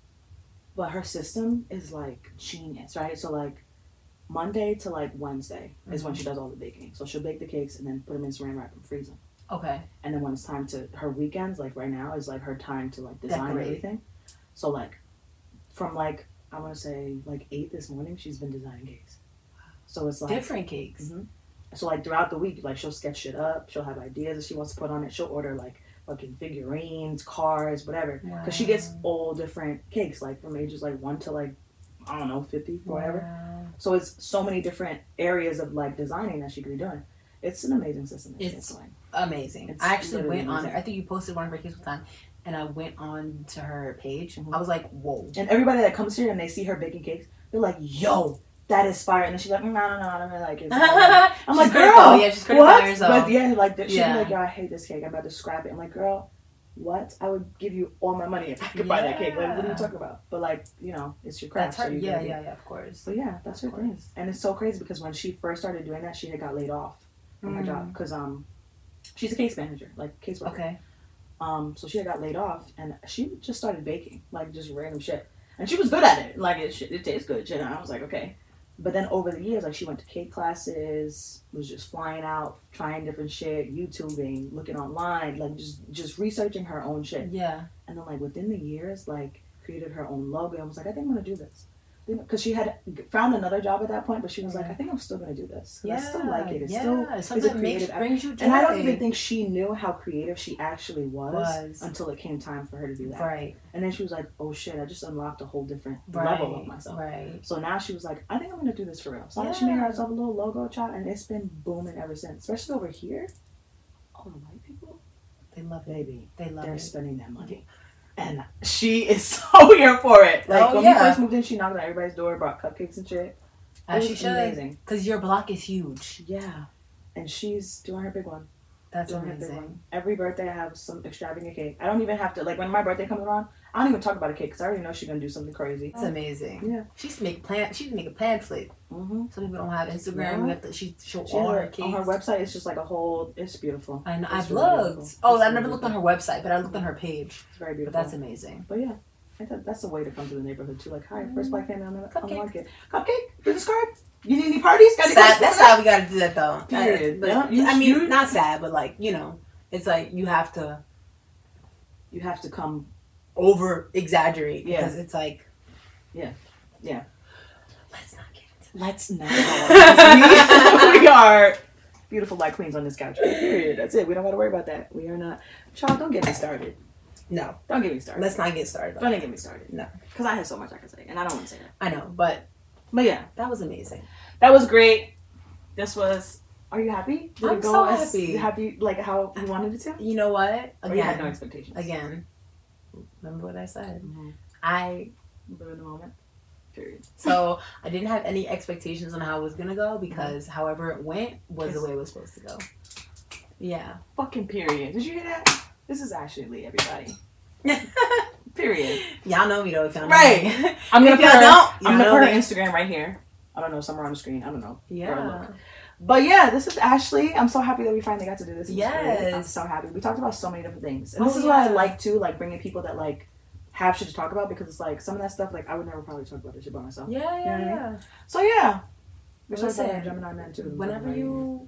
But her system is like genius, right? So like Monday to like Wednesday is when she does all the baking. So she'll bake the cakes and then put them in saran wrap and freeze them. Okay. And then when it's time to her weekends, like right now, is like her time to like design everything. So like from like I want to say like 8 this morning, she's been designing cakes. So it's like different cakes. So, like, throughout the week, like, she'll sketch shit up. She'll have ideas that she wants to put on it. She'll order, like, fucking figurines, cars, whatever. Because she gets all different cakes, like, from ages, like, 1 to, like, I don't know, 50, whatever. So, it's so many different areas of, like, designing that she could be doing. It's an amazing system. It's amazing. I actually went on I think you posted one of her cakes one time. And I went on to her page. I was like, whoa. And everybody that comes here and they see her baking cakes, they're like, yo. That is fire, and then she's like, no, I don't really like it. I'm like, girl, she's criticizing herself. But yeah, like she'd be like, yo, I hate this cake. I'm about to scrap it. I'm like, girl, what? I would give you all my money if I could buy that cake. Like, what are you talking about? But like, you know, it's your craft. That's her. So yeah, of course. But yeah, that's her thing. And it's so crazy because when she first started doing that, she had got laid off from her job because she's a case manager, like caseworker. Okay. So she got laid off, and she just started baking, like just random shit, and she was good at it. Like it tastes good, shit. And I was like, okay. But then over the years, like she went to cake classes, was just flying out, trying different shit, YouTubing, looking online, like just researching her own shit. Yeah. And then like within the years, like created her own logo and was like, I think I'm gonna do this. Because she had found another job at that point, but she was like, I think I'm still gonna do this. Yeah, I still like it. It's still is a creative. Brings you joy. And I don't even think she knew how creative she actually was until it came time for her to do that. Right. And then she was like, oh shit, I just unlocked a whole different level of myself. Right. So now she was like, I think I'm gonna do this for real. So she made herself a little logo child, and it's been booming ever since. Especially over here, all the white people, they love it. Baby, they're spending their money. And she is so here for it. Like, when we first moved in, she knocked on everybody's door, brought cupcakes and shit. As she should. Amazing. Because your block is huge. Yeah. And she's doing her big one. That's amazing. Every birthday, I have some extravagant cake. I don't even have to, like, when my birthday comes around, I don't even talk about a cake because I already know she's going to do something crazy. That's amazing. Yeah. She used to make a pamphlet. Mm-hmm. Some people don't have Instagram. Yeah. She show all her cakes. On her website, it's just like a whole, it's beautiful. I know. I've looked. Oh, I never looked on her website, but I looked on her page. It's very beautiful. But that's amazing. But yeah. I thought that's a way to come to the neighborhood too. Like, hi, first black family on the market. Cupcake? Business card? You need any parties? That's how we gotta do that though. Period. But, I mean, not sad, but like, you know, it's like you have to come over exaggerate because it's like, yeah. Let's not. We are beautiful like queens on this couch. Period. That's it. We don't got to worry about that. We are not. Child, don't get me started. No. Don't get me started. Let's not get started. Don't get me started. No. Because I have so much I can say, and I don't want to say that. I know, but yeah. That was amazing. That was great. This was... Are you happy? Did I'm it go so as happy. Happy, like how you wanted it to? You know what? Again, you had no expectations. Again. Remember what I said? Mm-hmm. I... Live in the moment. Period. So, I didn't have any expectations on how it was going to go because however it went was the way it was supposed to go. Yeah. Fucking period. Did you hear that? This is Ashley Lee, everybody. Period. Y'all know me though. If y'all know right. Me. I'm gonna put her Instagram right here. I don't know, somewhere on the screen. I don't know. Yeah. But yeah, this is Ashley. I'm so happy that we finally got to do this. Yes. I'm so happy. We talked about so many different things. And this is what I like too, like bringing people that like have shit to talk about because it's like some of that stuff like I would never probably talk about this shit by myself. Yeah. So yeah. We're Listen, Gemini men too. Whenever you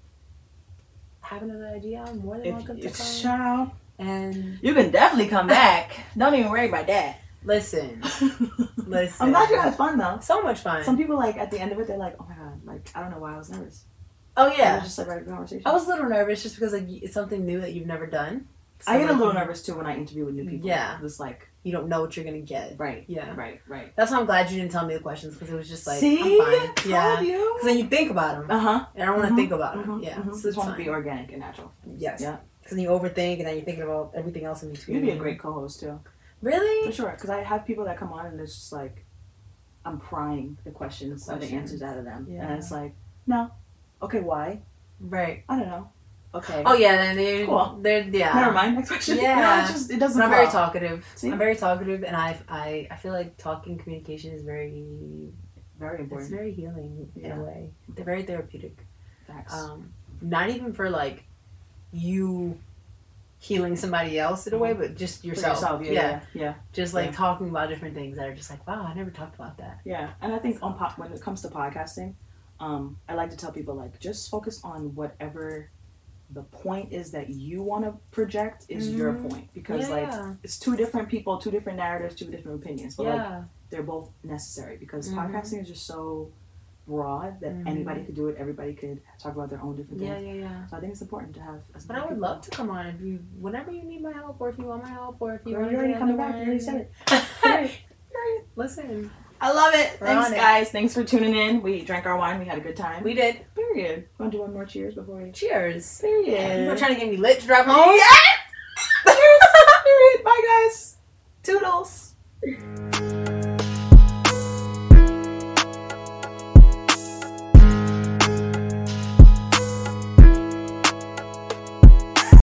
have another idea, I'm more than welcome to come. And you can definitely come back. Don't even worry about that. Listen. I'm glad you had fun though. So much fun. Some people like at the end of it, they're like, "Oh my god!" Like I don't know why I was nervous. Oh yeah. It was just like a conversation. I was a little nervous just because like it's something new that you've never done. So I get a little nervous too when I interview with new people. Yeah. It's like you don't know what you're gonna get. Right. Yeah. Right. That's why I'm glad you didn't tell me the questions because it was just like see, I'm fine. Yeah. Because then you think about them. And I don't want to think about them. Yeah. So just want to be organic and natural. Yes. Yeah. Because you overthink and then you're thinking about everything else in between. You'd be a great co-host too. Really? For sure. Because I have people that come on and it's just like, I'm prying the questions or the answers out of them. Yeah. And it's like, no. Okay, why? Right. I don't know. Okay. Oh yeah, then they're Never mind. Next question. Yeah. It doesn't. I'm very talkative. See? I'm very talkative, and I feel like talking communication is very, very important. It's very healing in a way. They're very therapeutic. Facts. Not even for like you healing somebody else in a way, but just yourself. Yeah. Just like talking about different things that are just like, wow, I never talked about that. Yeah, and I think when it comes to podcasting, I like to tell people like just focus on whatever the point is that you want to project is your point because like it's two different people, two different narratives, two different opinions, but like they're both necessary because podcasting is just so broad that anybody could do it, everybody could talk about their own different things. Yeah. So I think it's important to have. But I would love to come on if you, whenever you need my help, or if you want my help, or if you want to. You're already coming back. You already said it. Listen. I love it. Thanks, guys. Thanks for tuning in. We drank our wine. We had a good time. We did. Period. Want to do one more cheers before we... Cheers. Period. You were trying to get me lit to drive home? Yeah!